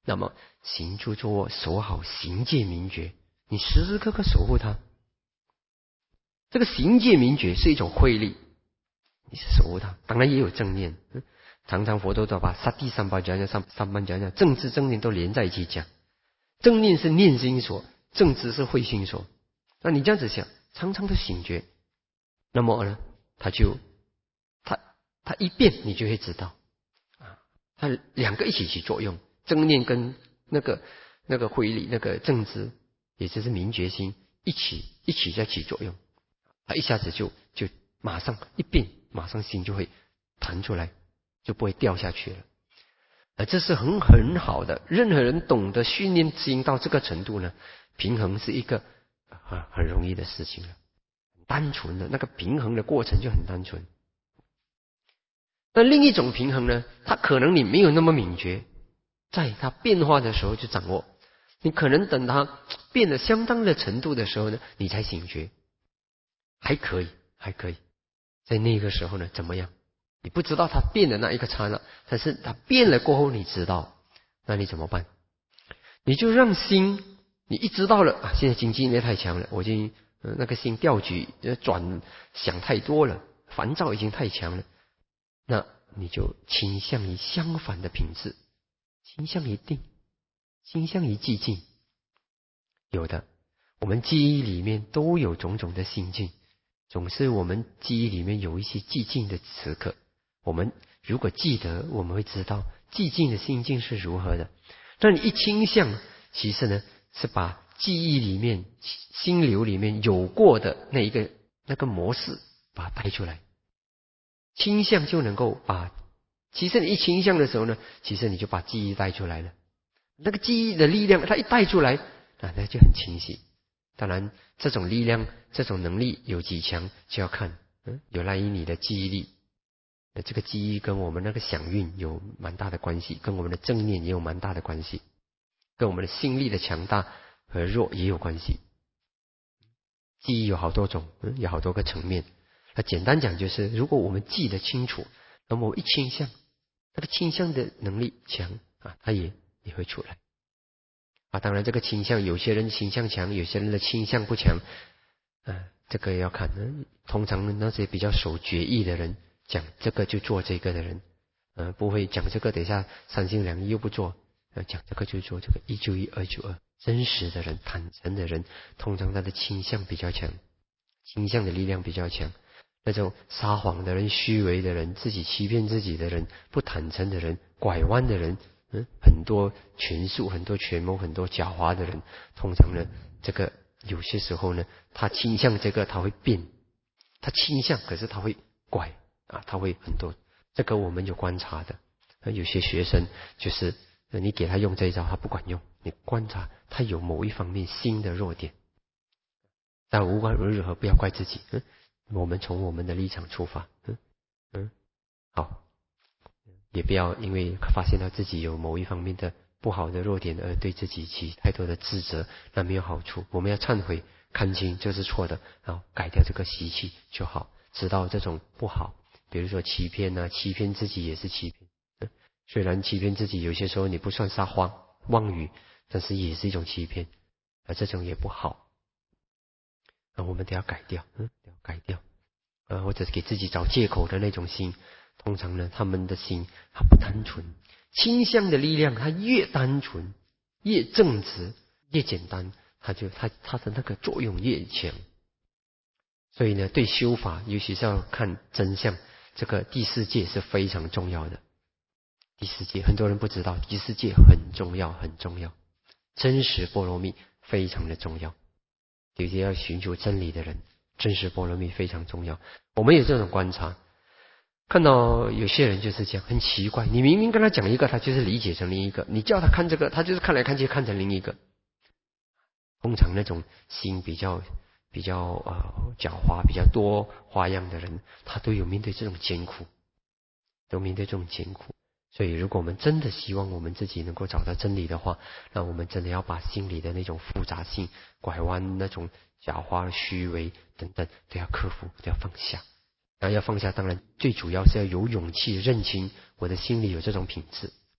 Speaker 1: 那么行住坐卧，守好行戒明觉，你时时刻刻守护它。这个行戒明觉是一种慧力，你是守护它。当然也有正念，常常佛陀都把萨地三宝讲讲，三三班讲讲，正知正念都连在一起讲。正念是念心所，正知是慧心所。那你这样子想，常常的醒觉，那么呢，他就他他一变，你就会知道啊，他两个一起起作用，正念跟那个那个慧力，那个正知，也就是明觉心，一起一起在起作用，他一下子就就马上一变，马上心就会弹出来，就不会掉下去了。而这是很很好的，任何人懂得训练心到这个程度呢，平衡是一个啊很容易的事情了，单纯的那个平衡的过程就很单纯。那另一种平衡呢，它可能你没有那么敏觉，在它变化的时候就掌握，你可能等它变得相当的程度的时候呢，你才醒觉，还可以，还可以，在那个时候呢，怎么样？你不知道它变的那一个刹那，但是它变了过后你知道，那你怎么办？你就让心，你一知道了啊，现在经济力太强了，我已经、呃、那个心调举转想太多了，烦躁已经太强了，那你就倾向于相反的品质，倾向于定，倾向于寂静。有的，我们记忆里面都有种种的心境，总是我们记忆里面有一些寂静的时刻。我们如果记得，我们会知道寂静的心境是如何的。那你一倾向，其实呢是把记忆里面、心流里面有过的那一个那个模式，把它带出来。倾向就能够把，其实你一倾向的时候呢，其实你就把记忆带出来了。那个记忆的力量，它一带出来，啊，那就很清晰。当然，这种力量、这种能力有几强，就要看，嗯，有赖于你的记忆力。这个记忆跟我们那个想运有蛮大的关系，跟我们的正念也有蛮大的关系，跟我们的心力的强大和弱也有关系。记忆有好多种，嗯，有好多个层面。那简单讲就是，如果我们记得清楚，那么我一倾向，那个倾向的能力强啊，它也也会出来啊。当然，这个倾向，有些人倾向强，有些人的倾向不强，啊，这个要看。嗯，通常那些比较守决意的人，讲这个就做这个的人，呃，不会讲这个，等一下三心两意又不做，呃，讲这个就做这个，一就一，二就二。真实的人、坦诚的人，通常他的倾向比较强，倾向的力量比较强。那种撒谎的人、虚伪的人、自己欺骗自己的人、不坦诚的人、拐弯的人，嗯，很多权术、很多权谋、很多狡猾的人，通常呢，这个有些时候呢，他倾向这个他会变，他倾向，可是他会拐啊，他会很多。这个我们有观察的，有些学生就是你给他用这一招，他不管用，你观察他有某一方面新的弱点。但无论如何，不要怪自己，嗯，我们从我们的立场出发，嗯嗯，好，也不要因为发现到自己有某一方面的不好的弱点而对自己起太多的自责，那没有好处。我们要忏悔，看清这是错的，然后改掉这个习气就好。知道这种不好，比如说欺骗啊，欺骗自己也是欺骗。嗯，虽然欺骗自己有些时候你不算撒谎妄语，但是也是一种欺骗，而这种也不好。啊，我们都要改掉，嗯，都要改掉，呃，或者是给自己找借口的那种心，通常呢，他们的心它不单纯，倾向的力量，它越单纯、越正直、越简单，它就它它的那个作用越强。所以呢，对修法，尤其是要看真相，这个第四戒是非常重要的。第四戒很多人不知道，第四戒很重要，很重要，真实波罗蜜非常的重要。有些要寻求真理的人，真实波罗蜜非常重要。我们有这种观察，看到有些人就是这样，很奇怪，你明明跟他讲一个，他就是理解成另一个，你叫他看这个，他就是看来看去看成另一个。通常那种心比较比较呃狡猾、比较多花样的人，他都有面对这种艰苦，都面对这种艰苦。所以如果我们真的希望我们自己能够找到真理的话，那我们真的要把心里的那种复杂性、拐弯、那种狡猾、虚伪等等都要克服，都要放下。然后要放下，当然最主要是要有勇气认清我的心里有这种品质，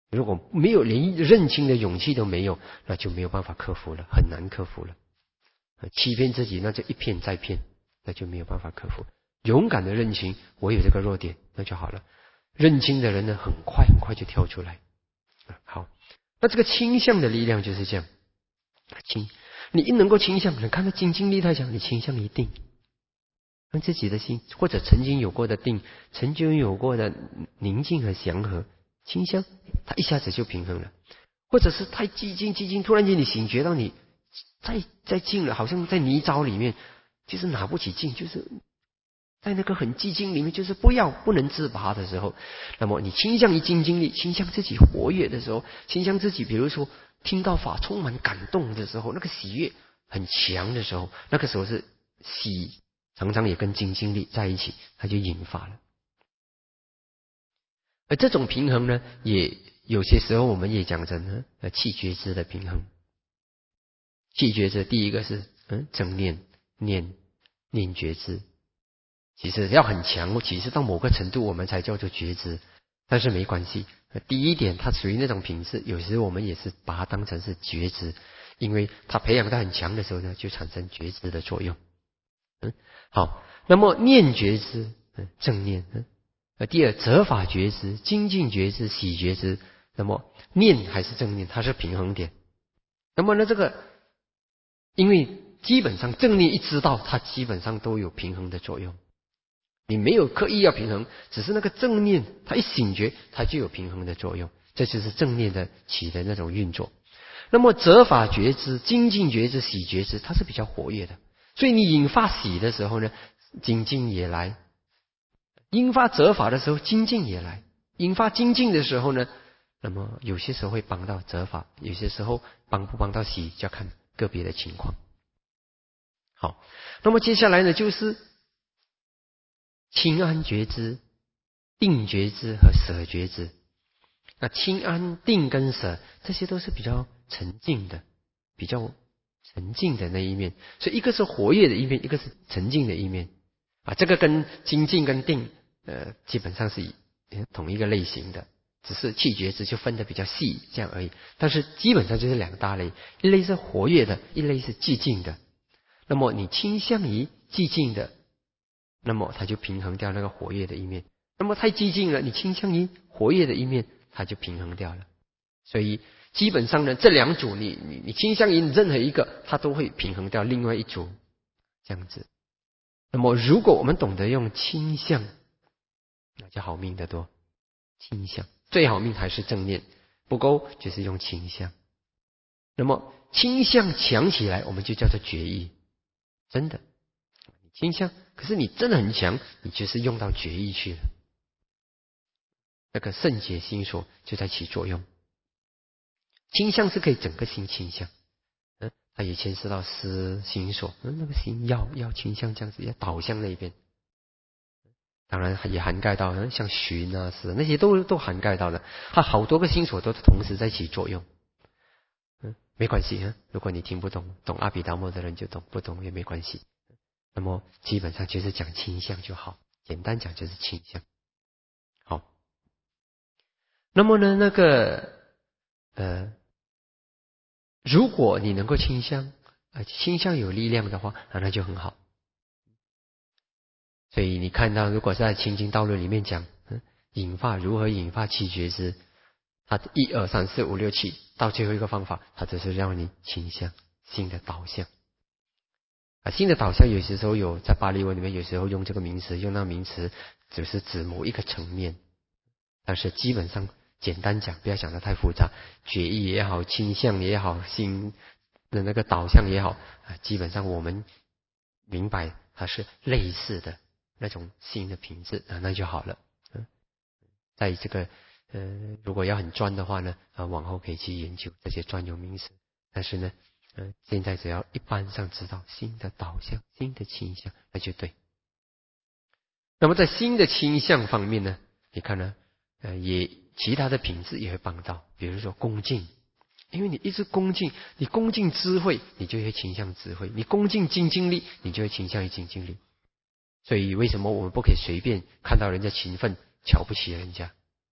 Speaker 1: 如果没有连认清的勇气都没有，那就没有办法克服了，很难克服了。欺骗自己，那就一骗再骗，那就没有办法克服。勇敢的认清我有这个弱点，那就好了。认清的人呢，很快很快就跳出来。好，那这个倾向的力量就是这样。倾，你一能够倾向，你看到精进力他讲，你倾向一定，让自己的心或者曾经有过的定，曾经有过的宁静和祥和，倾向它一下子就平衡了。或者是太激进激进，突然间你醒觉到你再再进了，好像在泥沼里面，就是拿不起劲，就是在那个很激进里面，就是不要不能自拔的时候，那么你倾向于精进力，倾向自己活跃的时候，倾向自己，比如说听到法充满感动的时候，那个喜悦很强的时候，那个时候是喜，常常也跟精进力在一起，它就引发了。而这种平衡呢，也有些时候我们也讲成呢，呃，气觉知的平衡。气觉知第一个是嗯正念念念觉知，其实要很强，其实到某个程度我们才叫做觉知，但是没关系。第一点它属于那种品质，有时我们也是把它当成是觉知，因为它培养到很强的时候呢，就产生觉知的作用。嗯，好，那么念觉知，嗯，正念，嗯。呃，第二，责法觉知、精进觉知、喜觉知，那么念还是正念，它是平衡点。那么呢，这个因为基本上正念一知道，它基本上都有平衡的作用。你没有刻意要平衡，只是那个正念，它一醒觉，它就有平衡的作用。这就是正念的起的那种运作。那么责法觉知、精进觉知、喜觉知，它是比较活跃的。所以你引发喜的时候呢，精进也来。引发责法的时候，精进也来；引发精进的时候呢，那么有些时候会帮到责法，有些时候帮不帮到喜，就要看个别的情况。好，那么接下来呢，就是清安觉知、定觉知和舍觉知。那清安、定跟舍，这些都是比较沉静的，比较沉静的那一面。所以一个是活跃的一面，一个是沉静的一面。啊，这个跟精进跟定。呃，基本上是同一个类型的，只是气觉知就分得比较细，这样而已。但是基本上就是两大类，一类是活跃的，一类是寂静的。那么你倾向于寂静的，那么它就平衡掉那个活跃的一面；那么太寂静了，你倾向于活跃的一面，它就平衡掉了。所以基本上呢，这两组你你你倾向于任何一个，它都会平衡掉另外一组，这样子。那么如果我们懂得用倾向，那就好命得多。倾向最好命还是正念，不够就是用倾向。那么倾向强起来，我们就叫做决意。真的，倾向，可是你真的很强，你就是用到决意去了。那个圣解心所就在起作用。倾向是可以整个心倾向，嗯，它也牵涉到思心所，嗯，那个心要要倾向这样子，要导向那边。当然也涵盖到像寻啊、思那些都都涵盖到了，它好多个心所都同时在起作用。嗯，没关系啊，如果你听不懂，懂阿毗达摩的人就懂，不懂也没关系。那么基本上就是讲倾向就好，简单讲就是倾向。好，那么呢，那个呃，如果你能够倾向，呃，倾向有力量的话，那那就很好。所以你看到，如果在清净道论里面讲，嗯，引发如何引发气觉知，它一二三四五六七到最后一个方法，它就是让你倾向心的导向。啊，心的导向有些时候有在巴利文里面，有时候用这个名词，用那个名词只是指某一个层面，但是基本上简单讲，不要讲得太复杂，决意也好，倾向也好，心的那个导向也好，啊，基本上我们明白它是类似的。那种心的品质啊，那就好了。嗯，在这个呃，如果要很专的话呢，啊，往后可以去研究这些专有名词。但是呢，呃，现在只要一般上知道心的导向、心的倾向，那就对。那么在心的倾向方面呢，你看呢，呃，也其他的品质也会帮到，比如说恭敬。因为你一直恭敬，你恭敬智慧，你就会倾向智慧；你恭敬精进力，你就会倾向于精进力。所以为什么我们不可以随便看到人家勤奋瞧不起人家？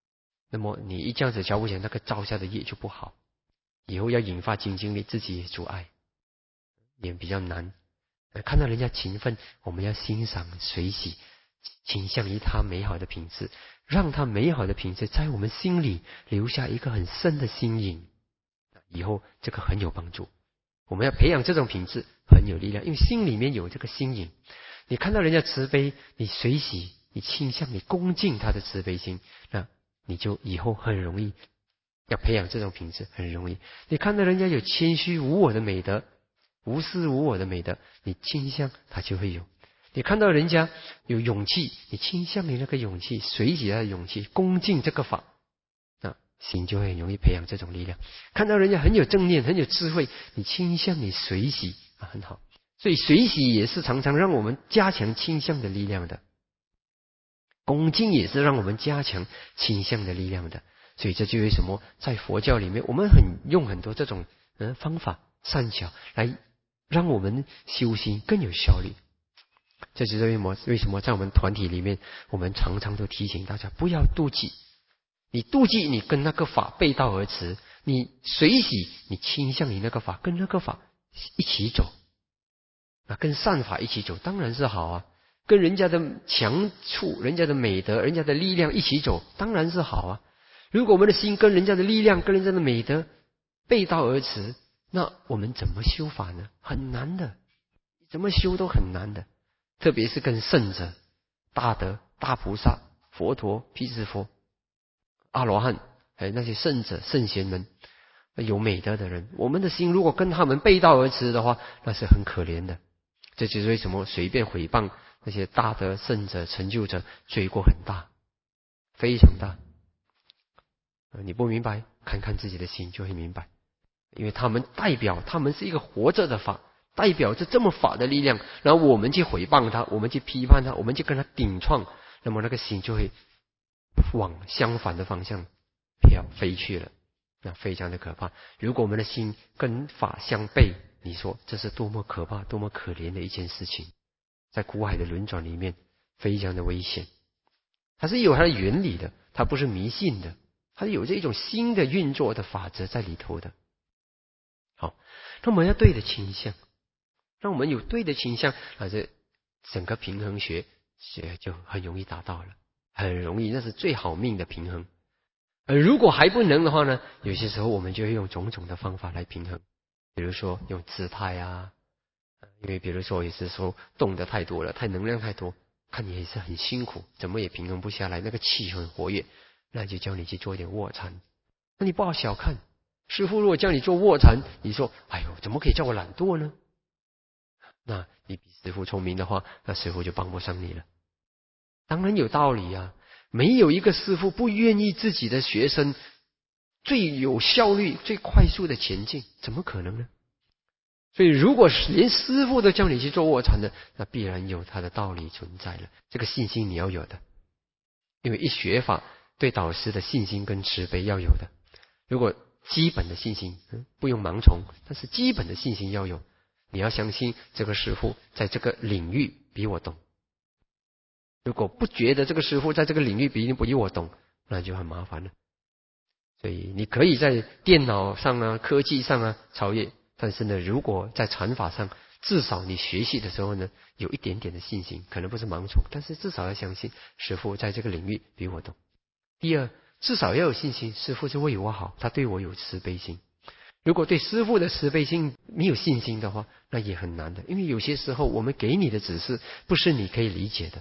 Speaker 1: 那么你一这样子教不起来，那个造下的业就不好，以后要引发精进力，自己也阻碍，也比较难。看到人家勤奋，我们要欣赏随喜，倾向于他美好的品质，让他美好的品质在我们心里留下一个很深的心影，以后这个很有帮助。我们要培养这种品质很有力量，因为心里面有这个心影。你看到人家慈悲，你随喜，你倾向，你恭敬他的慈悲心，那你就以后很容易要培养这种品质，很容易。你看到人家有谦虚无我的美德，无私无我的美德，你倾向他就会有。你看到人家有勇气，你倾向于那个勇气，随喜他的勇气，恭敬这个法，那心就会很容易培养这种力量。看到人家很有正念，很有智慧，你倾向你随喜啊，很好。所以随喜也是常常让我们加强倾向的力量的，恭敬也是让我们加强倾向的力量的。所以这就为什么在佛教里面，我们很用很多这种嗯方法善巧来让我们修心更有效率。这就是为什么为什么在我们团体里面，我们常常都提醒大家不要妒忌。你妒忌，你跟那个法背道而驰；你随喜，你倾向于那个法，跟那个法一起走。那跟善法一起走当然是好啊，跟人家的强处、人家的美德、人家的力量一起走当然是好啊。如果我们的心跟人家的力量、跟人家的美德背道而驰，那我们怎么修法呢？很难的，怎么修都很难的。特别是跟圣者、大德、大菩萨、佛陀、辟支佛、阿罗汉，还有那些圣者、圣贤们，有美德的人，我们的心如果跟他们背道而驰的话，那是很可怜的。这就是为什么随便毁谤那些大德、圣者、成就者，罪过很大，非常大。你不明白，看看自己的心就会明白，因为他们代表，他们是一个活着的法，代表着这么法的力量，然后我们去毁谤他，我们去批判他，我们去跟他顶撞，那么那个心就会往相反的方向飘飞去了，那非常的可怕。如果我们的心跟法相悖，你说这是多么可怕、多么可怜的一件事情，在苦海的轮转里面非常的危险。它是有它的原理的，它不是迷信的，它是有这一种新的运作的法则在里头的。好，那我们要对的倾向，让我们有对的倾向，啊，这整个平衡学学就很容易达到了，很容易，那是最好命的平衡。而如果还不能的话呢，有些时候我们就会用种种的方法来平衡，比如说用姿态啊，因为比如说也是说动得太多了，太能量太多，看你也是很辛苦，怎么也平衡不下来，那个气很活跃，那就叫你去做一点卧禅。那你不好小看师父，如果叫你做卧禅，你说哎呦怎么可以叫我懒惰呢？那你比师父聪明的话，那师父就帮不上你了。当然有道理啊，没有一个师父不愿意自己的学生最有效率、最快速的前进，怎么可能呢？所以如果连师父都叫你去做卧禅的，那必然有他的道理存在了。这个信心你要有的，因为一学法对导师的信心跟慈悲要有的。如果基本的信心，不用盲从，但是基本的信心要有。你要相信这个师父在这个领域比我懂。如果不觉得这个师父在这个领域比比我懂，那就很麻烦了。所以你可以在电脑上啊、科技上啊超越，但是呢，如果在禅法上，至少你学习的时候呢，有一点点的信心，可能不是盲从，但是至少要相信师父在这个领域比我懂。第二，至少要有信心，师父是为我好，他对我有慈悲心。如果对师父的慈悲心没有信心的话，那也很难的，因为有些时候我们给你的指示不是你可以理解的，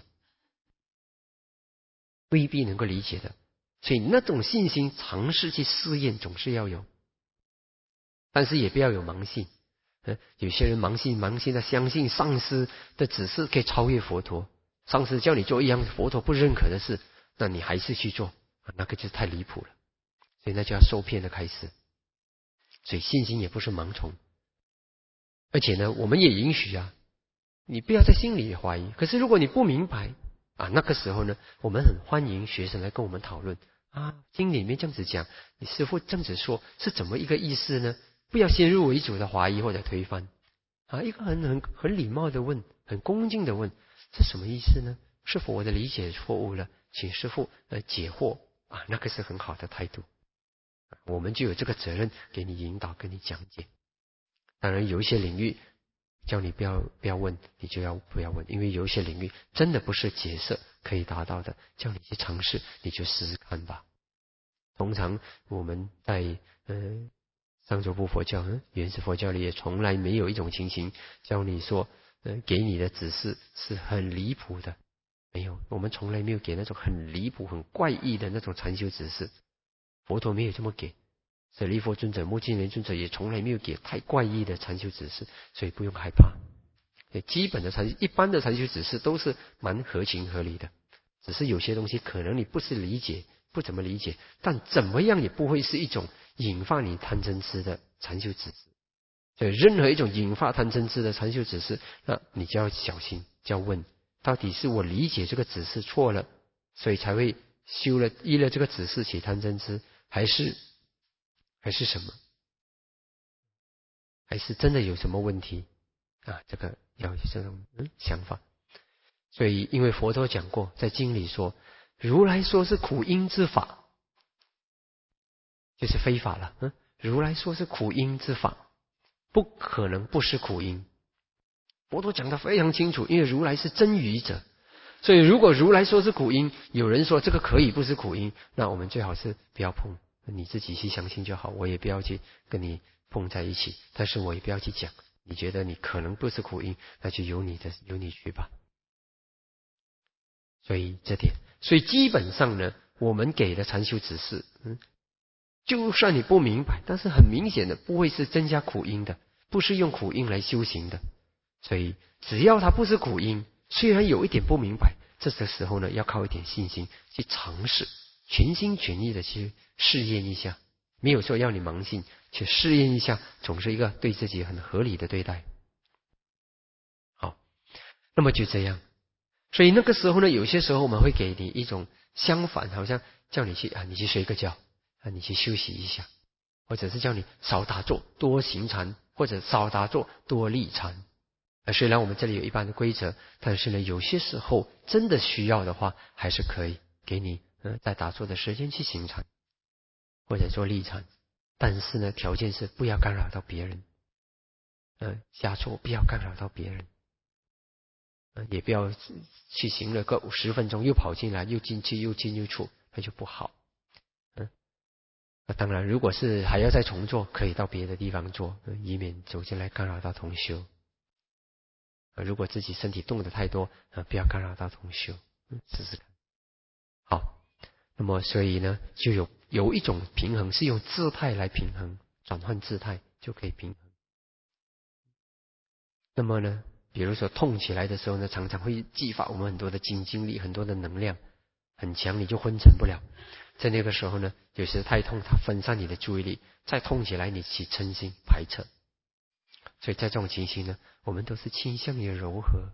Speaker 1: 未必能够理解的，所以那种信心尝试去试验总是要有，但是也不要有盲信。有些人盲信盲信的相信上师的指示可以超越佛陀，上师叫你做一样佛陀不认可的事，那你还是去做，那个就太离谱了，所以那就要受骗的开始。所以信心也不是盲从，而且呢，我们也允许啊，你不要在心里怀疑。可是如果你不明白啊，那个时候呢，我们很欢迎学生来跟我们讨论啊，经里面这样子讲，你师父这样子说是怎么一个意思呢？不要先入为主的怀疑或者推翻啊，一个很很很礼貌的问，很恭敬的问，这什么意思呢？是否我的理解错误了？请师父来解惑啊，那个是很好的态度，我们就有这个责任给你引导，跟你讲解。当然有一些领域叫你不要不要问，你就要不要问，因为有一些领域真的不是解释可以达到的，叫你去尝试，你就试试看吧。通常我们在呃上座部佛教、嗯、原始佛教里也从来没有一种情形叫你说呃给你的指示是很离谱的，没有，我们从来没有给那种很离谱很怪异的那种禅修指示，佛陀没有这么给，舍利弗尊者、目犍连尊者也从来没有给太怪异的禅修指示，所以不用害怕。基本的禅一般的禅修指示都是蛮合情合理的，只是有些东西可能你不是理解不怎么理解，但怎么样也不会是一种引发你贪嗔痴的禅修指示。所以任何一种引发贪嗔痴的禅修指示，那你就要小心，就要问到底是我理解这个指示错了，所以才会修了依了这个指示起贪嗔痴，还是还是什么，还是真的有什么问题啊？这个要有这种、嗯、想法。所以因为佛陀讲过，在经里说如来说是苦因之法，就是非法了。嗯，如来说是苦因之法，不可能不是苦因。佛陀讲得非常清楚，因为如来是真语者，所以如果如来说是苦因，有人说这个可以不是苦因，那我们最好是不要碰，你自己去相信就好，我也不要去跟你碰在一起，但是我也不要去讲，你觉得你可能不是苦因，那就由你的由你去吧。所以这点，所以基本上呢，我们给的禅修指示，嗯，就算你不明白，但是很明显的不会是增加苦因的，不是用苦因来修行的。所以只要它不是苦因，虽然有一点不明白，这个时候呢，要靠一点信心去尝试，全心全意的去试验一下，没有说要你盲信，去试验一下，总是一个对自己很合理的对待。好，那么就这样。所以那个时候呢，有些时候我们会给你一种相反，好像叫你去啊，你去睡个觉啊，你去休息一下，或者是叫你少打坐多行禅，或者少打坐多立禅。啊，虽然我们这里有一般的规则，但是呢，有些时候真的需要的话，还是可以给你呃在打坐的时间去行禅，或者做立禅。但是呢，条件是不要干扰到别人，呃，下坐不要干扰到别人。也不要去行了个十分钟又跑进来又进去又进又出，那就不好。嗯，那当然如果是还要再重做，可以到别的地方做，以免走进来干扰到同修。如果自己身体动得太多，不要干扰到同修，试试看。好，那么所以呢，就有有一种平衡是用姿态来平衡，转换姿态就可以平衡。那么呢，比如说痛起来的时候呢，常常会激发我们很多的精精力，很多的能量很强，你就昏沉不了。在那个时候呢，有时太痛，它分散你的注意力，再痛起来你起嗔心排斥。所以在这种情形呢，我们都是倾向于柔和。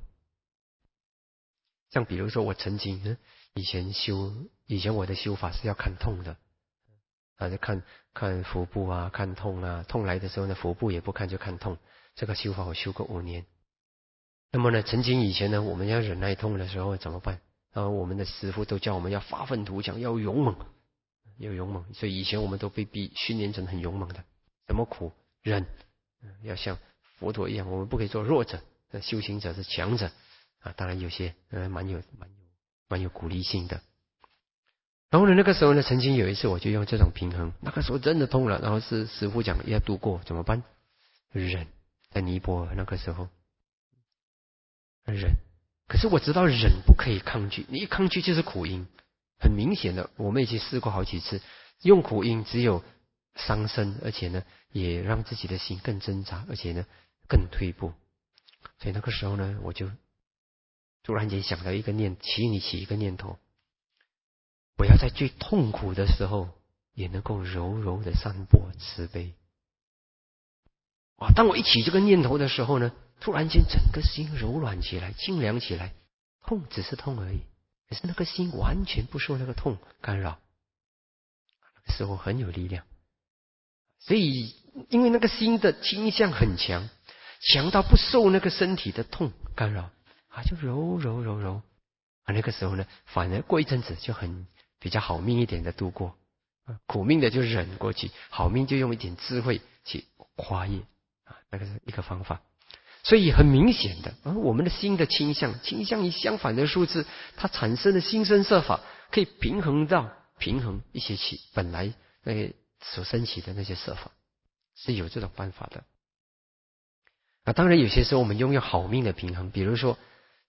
Speaker 1: 像比如说我曾经呢，以前修，以前我的修法是要看痛的，啊，就看看腹部啊，看痛啊，痛来的时候呢，腹部也不看就看痛。这个修法我修过五年。那么呢，曾经以前呢，我们要忍耐痛的时候怎么办？然后我们的师父都叫我们要发愤图强，要勇猛，要勇猛。所以以前我们都被逼训练成很勇猛的，什么苦忍，要像佛陀一样，我们不可以做弱者，修行者是强者啊。当然有些呃蛮有蛮有蛮有鼓励性的。然后呢，那个时候呢，曾经有一次我就用这种平衡，那个时候真的痛了，然后是师父讲要度过怎么办？忍，在尼泊尔那个时候。忍，可是我知道忍不可以抗拒，你一抗拒就是苦因，很明显的，我们已经试过好几次，用苦因只有伤身，而且呢，也让自己的心更挣扎，而且呢，更退步。所以那个时候呢，我就突然间想到一个念，起你起一个念头，我要在最痛苦的时候，也能够柔柔的散播慈悲。哇！当我一起这个念头的时候呢，突然间整个心柔软起来，清凉起来。痛只是痛而已，可是那个心完全不受那个痛干扰，那个时候很有力量。所以因为那个心的倾向很强，强到不受那个身体的痛干扰啊，就柔柔柔柔啊。那个时候呢，反而过一阵子就很比较好命一点的度过，苦命的就忍过去，好命就用一点智慧去跨越啊，那个是一个方法。所以很明显的，啊，我们的心的倾向倾向于相反的数字，它产生的心生色法，可以平衡到平衡一些起本来那个所升起的那些色法，是有这种办法的。啊，当然有些时候我们拥有好命的平衡，比如说，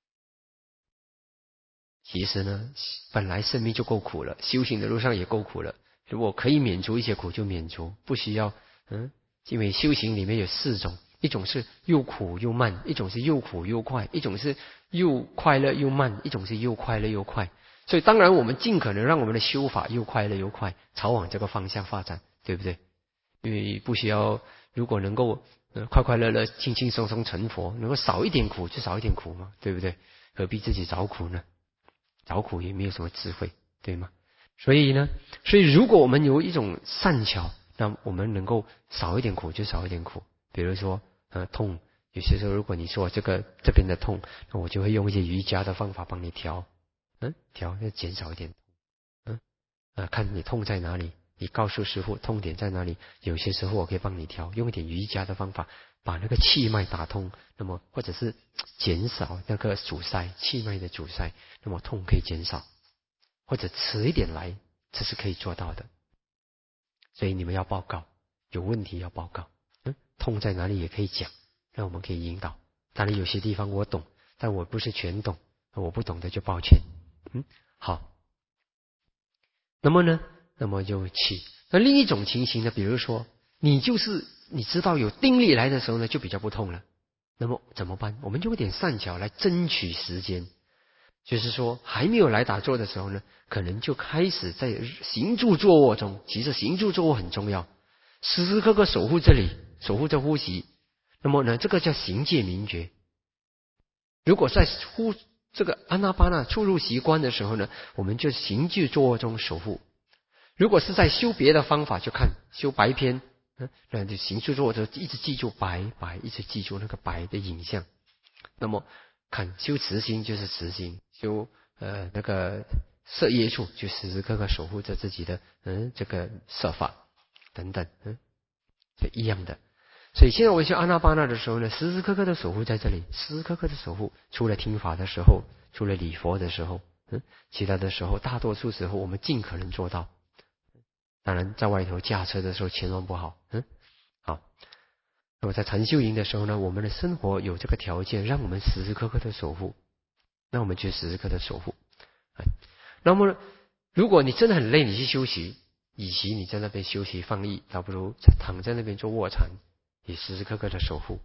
Speaker 1: 其实呢，本来生命就够苦了，修行的路上也够苦了。如果可以免除一些苦，就免除，不需要。嗯，因为修行里面有四种，一种是又苦又慢，一种是又苦又快，一种是又快乐又慢，一种是又快乐又快。所以当然我们尽可能让我们的修法又快乐又快，朝往这个方向发展，对不对？因为不需要，如果能够呃快快乐乐、轻轻松松成佛，能够少一点苦就少一点苦嘛，对不对？何必自己找苦呢？找苦也没有什么智慧，对吗？所以呢，所以如果我们有一种善巧，那我们能够少一点苦就少一点苦。比如说呃痛，有些时候如果你说这个这边的痛，那我就会用一些瑜伽的方法帮你调，嗯，调要减少一点，嗯啊，看你痛在哪里，你告诉师父痛点在哪里。有些时候我可以帮你调，用一点瑜伽的方法把那个气脉打通，那么或者是减少那个阻塞，气脉的阻塞，那么痛可以减少，或者迟一点来，这是可以做到的。所以你们要报告，有问题要报告，嗯，痛在哪里也可以讲，那我们可以引导。当然有些地方我懂，但我不是全懂，我不懂的就抱歉。嗯，好。那么呢，那么就起。那另一种情形呢，比如说你就是你知道有定力来的时候呢，就比较不痛了。那么怎么办？我们用一点善巧来争取时间，就是说还没有来打坐的时候呢，可能就开始在行住坐卧中。其实行住坐卧很重要，时时刻刻守护这里，守护这呼吸。那么呢，这个叫行戒明觉。如果在呼这个阿那巴那出入习惯的时候呢，我们就行住坐卧中守护。如果是在修别的方法，就看修白篇，嗯，那就行住坐卧就一直记住白白，一直记住那个白的影像。那么看修慈心就是慈心，修呃那个色业处就时时刻刻守护着自己的嗯这个色法等等，嗯，就一样的。所以现在我修阿那巴那的时候呢，时时刻刻的守护在这里，时时刻刻的守护。除了听法的时候，除了礼佛的时候，嗯，其他的时候，大多数时候我们尽可能做到。当然，在外头驾车的时候千万不好，嗯，好。那么在禅修营的时候呢，我们的生活有这个条件，让我们时时刻刻的守护，那我们就时时刻刻的守护。那么，如果你真的很累，你去休息，与其你在那边休息放逸，倒不如躺在那边做卧禅，也时时刻刻的守护。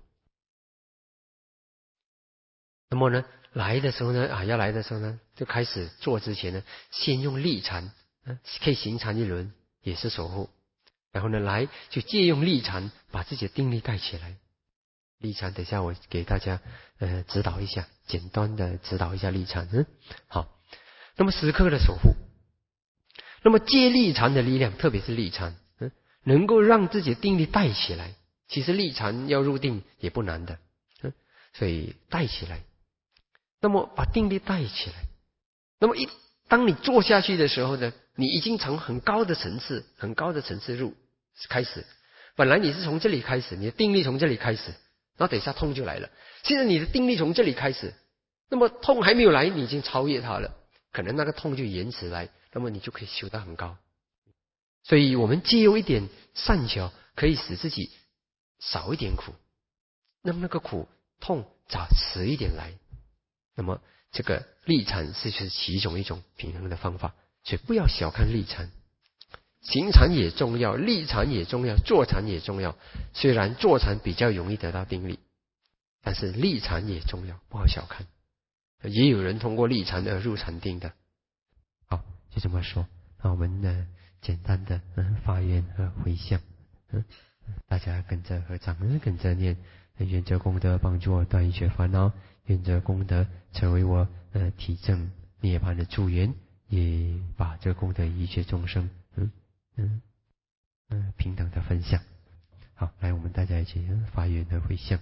Speaker 1: 那么呢，来的时候呢，啊，要来的时候呢，就开始做之前呢，先用立禅，嗯，可以行禅一轮，也是守护。然后呢，来就借用立禅，把自己的定力带起来。立禅，等一下我给大家呃指导一下，简单的指导一下立禅。嗯，好。那么时刻的守护，那么借立禅的力量，特别是立禅，嗯，能够让自己的定力带起来。其实立禅要入定也不难的，嗯，所以带起来。那么把定力带起来，那么一当你坐下去的时候呢，你已经从很高的层次、很高的层次入开始。本来你是从这里开始，你的定力从这里开始，然后等一下痛就来了。现在你的定力从这里开始，那么痛还没有来，你已经超越它了，可能那个痛就延迟来，那么你就可以修得很高。所以我们借用一点善巧，可以使自己少一点苦，那么那个苦痛早迟一点来。那么这个立禅是是其中一种平衡的方法，所以不要小看立禅。行禅也重要，立禅也重要，坐禅也重要。虽然坐禅比较容易得到定力，但是立禅也重要，不好小看。也有人通过立禅而入禅定的。好，就这么说。那我们呢，简单的嗯发愿和回向，嗯，大家跟着合掌，跟着念。愿这功德帮助我断一切烦恼，愿这功德成为我呃体证涅槃的助缘，也把这功德一切众生嗯嗯嗯平等的分享。好，来我们大家一起发愿和回向。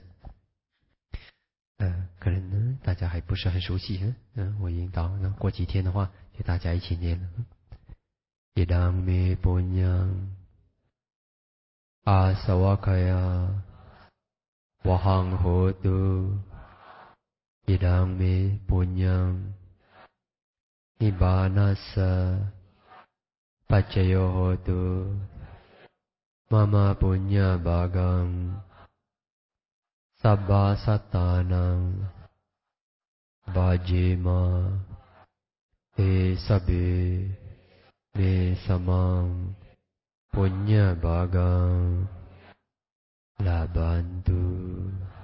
Speaker 1: 呃，可能呢大家还不是很熟悉，嗯、呃，我引导，那过几天的话，就大家一起念了。 อิดังเมปุญญังอาสวะคยาวหังโหตุอิดังเมปุญญังนิบานัสสะปัจจโยโหตุมะมะปุญญาภากังสัพพะสัตตานังบาเจมาเอสะเบเมสมังปุญญาภากังลาบันตุ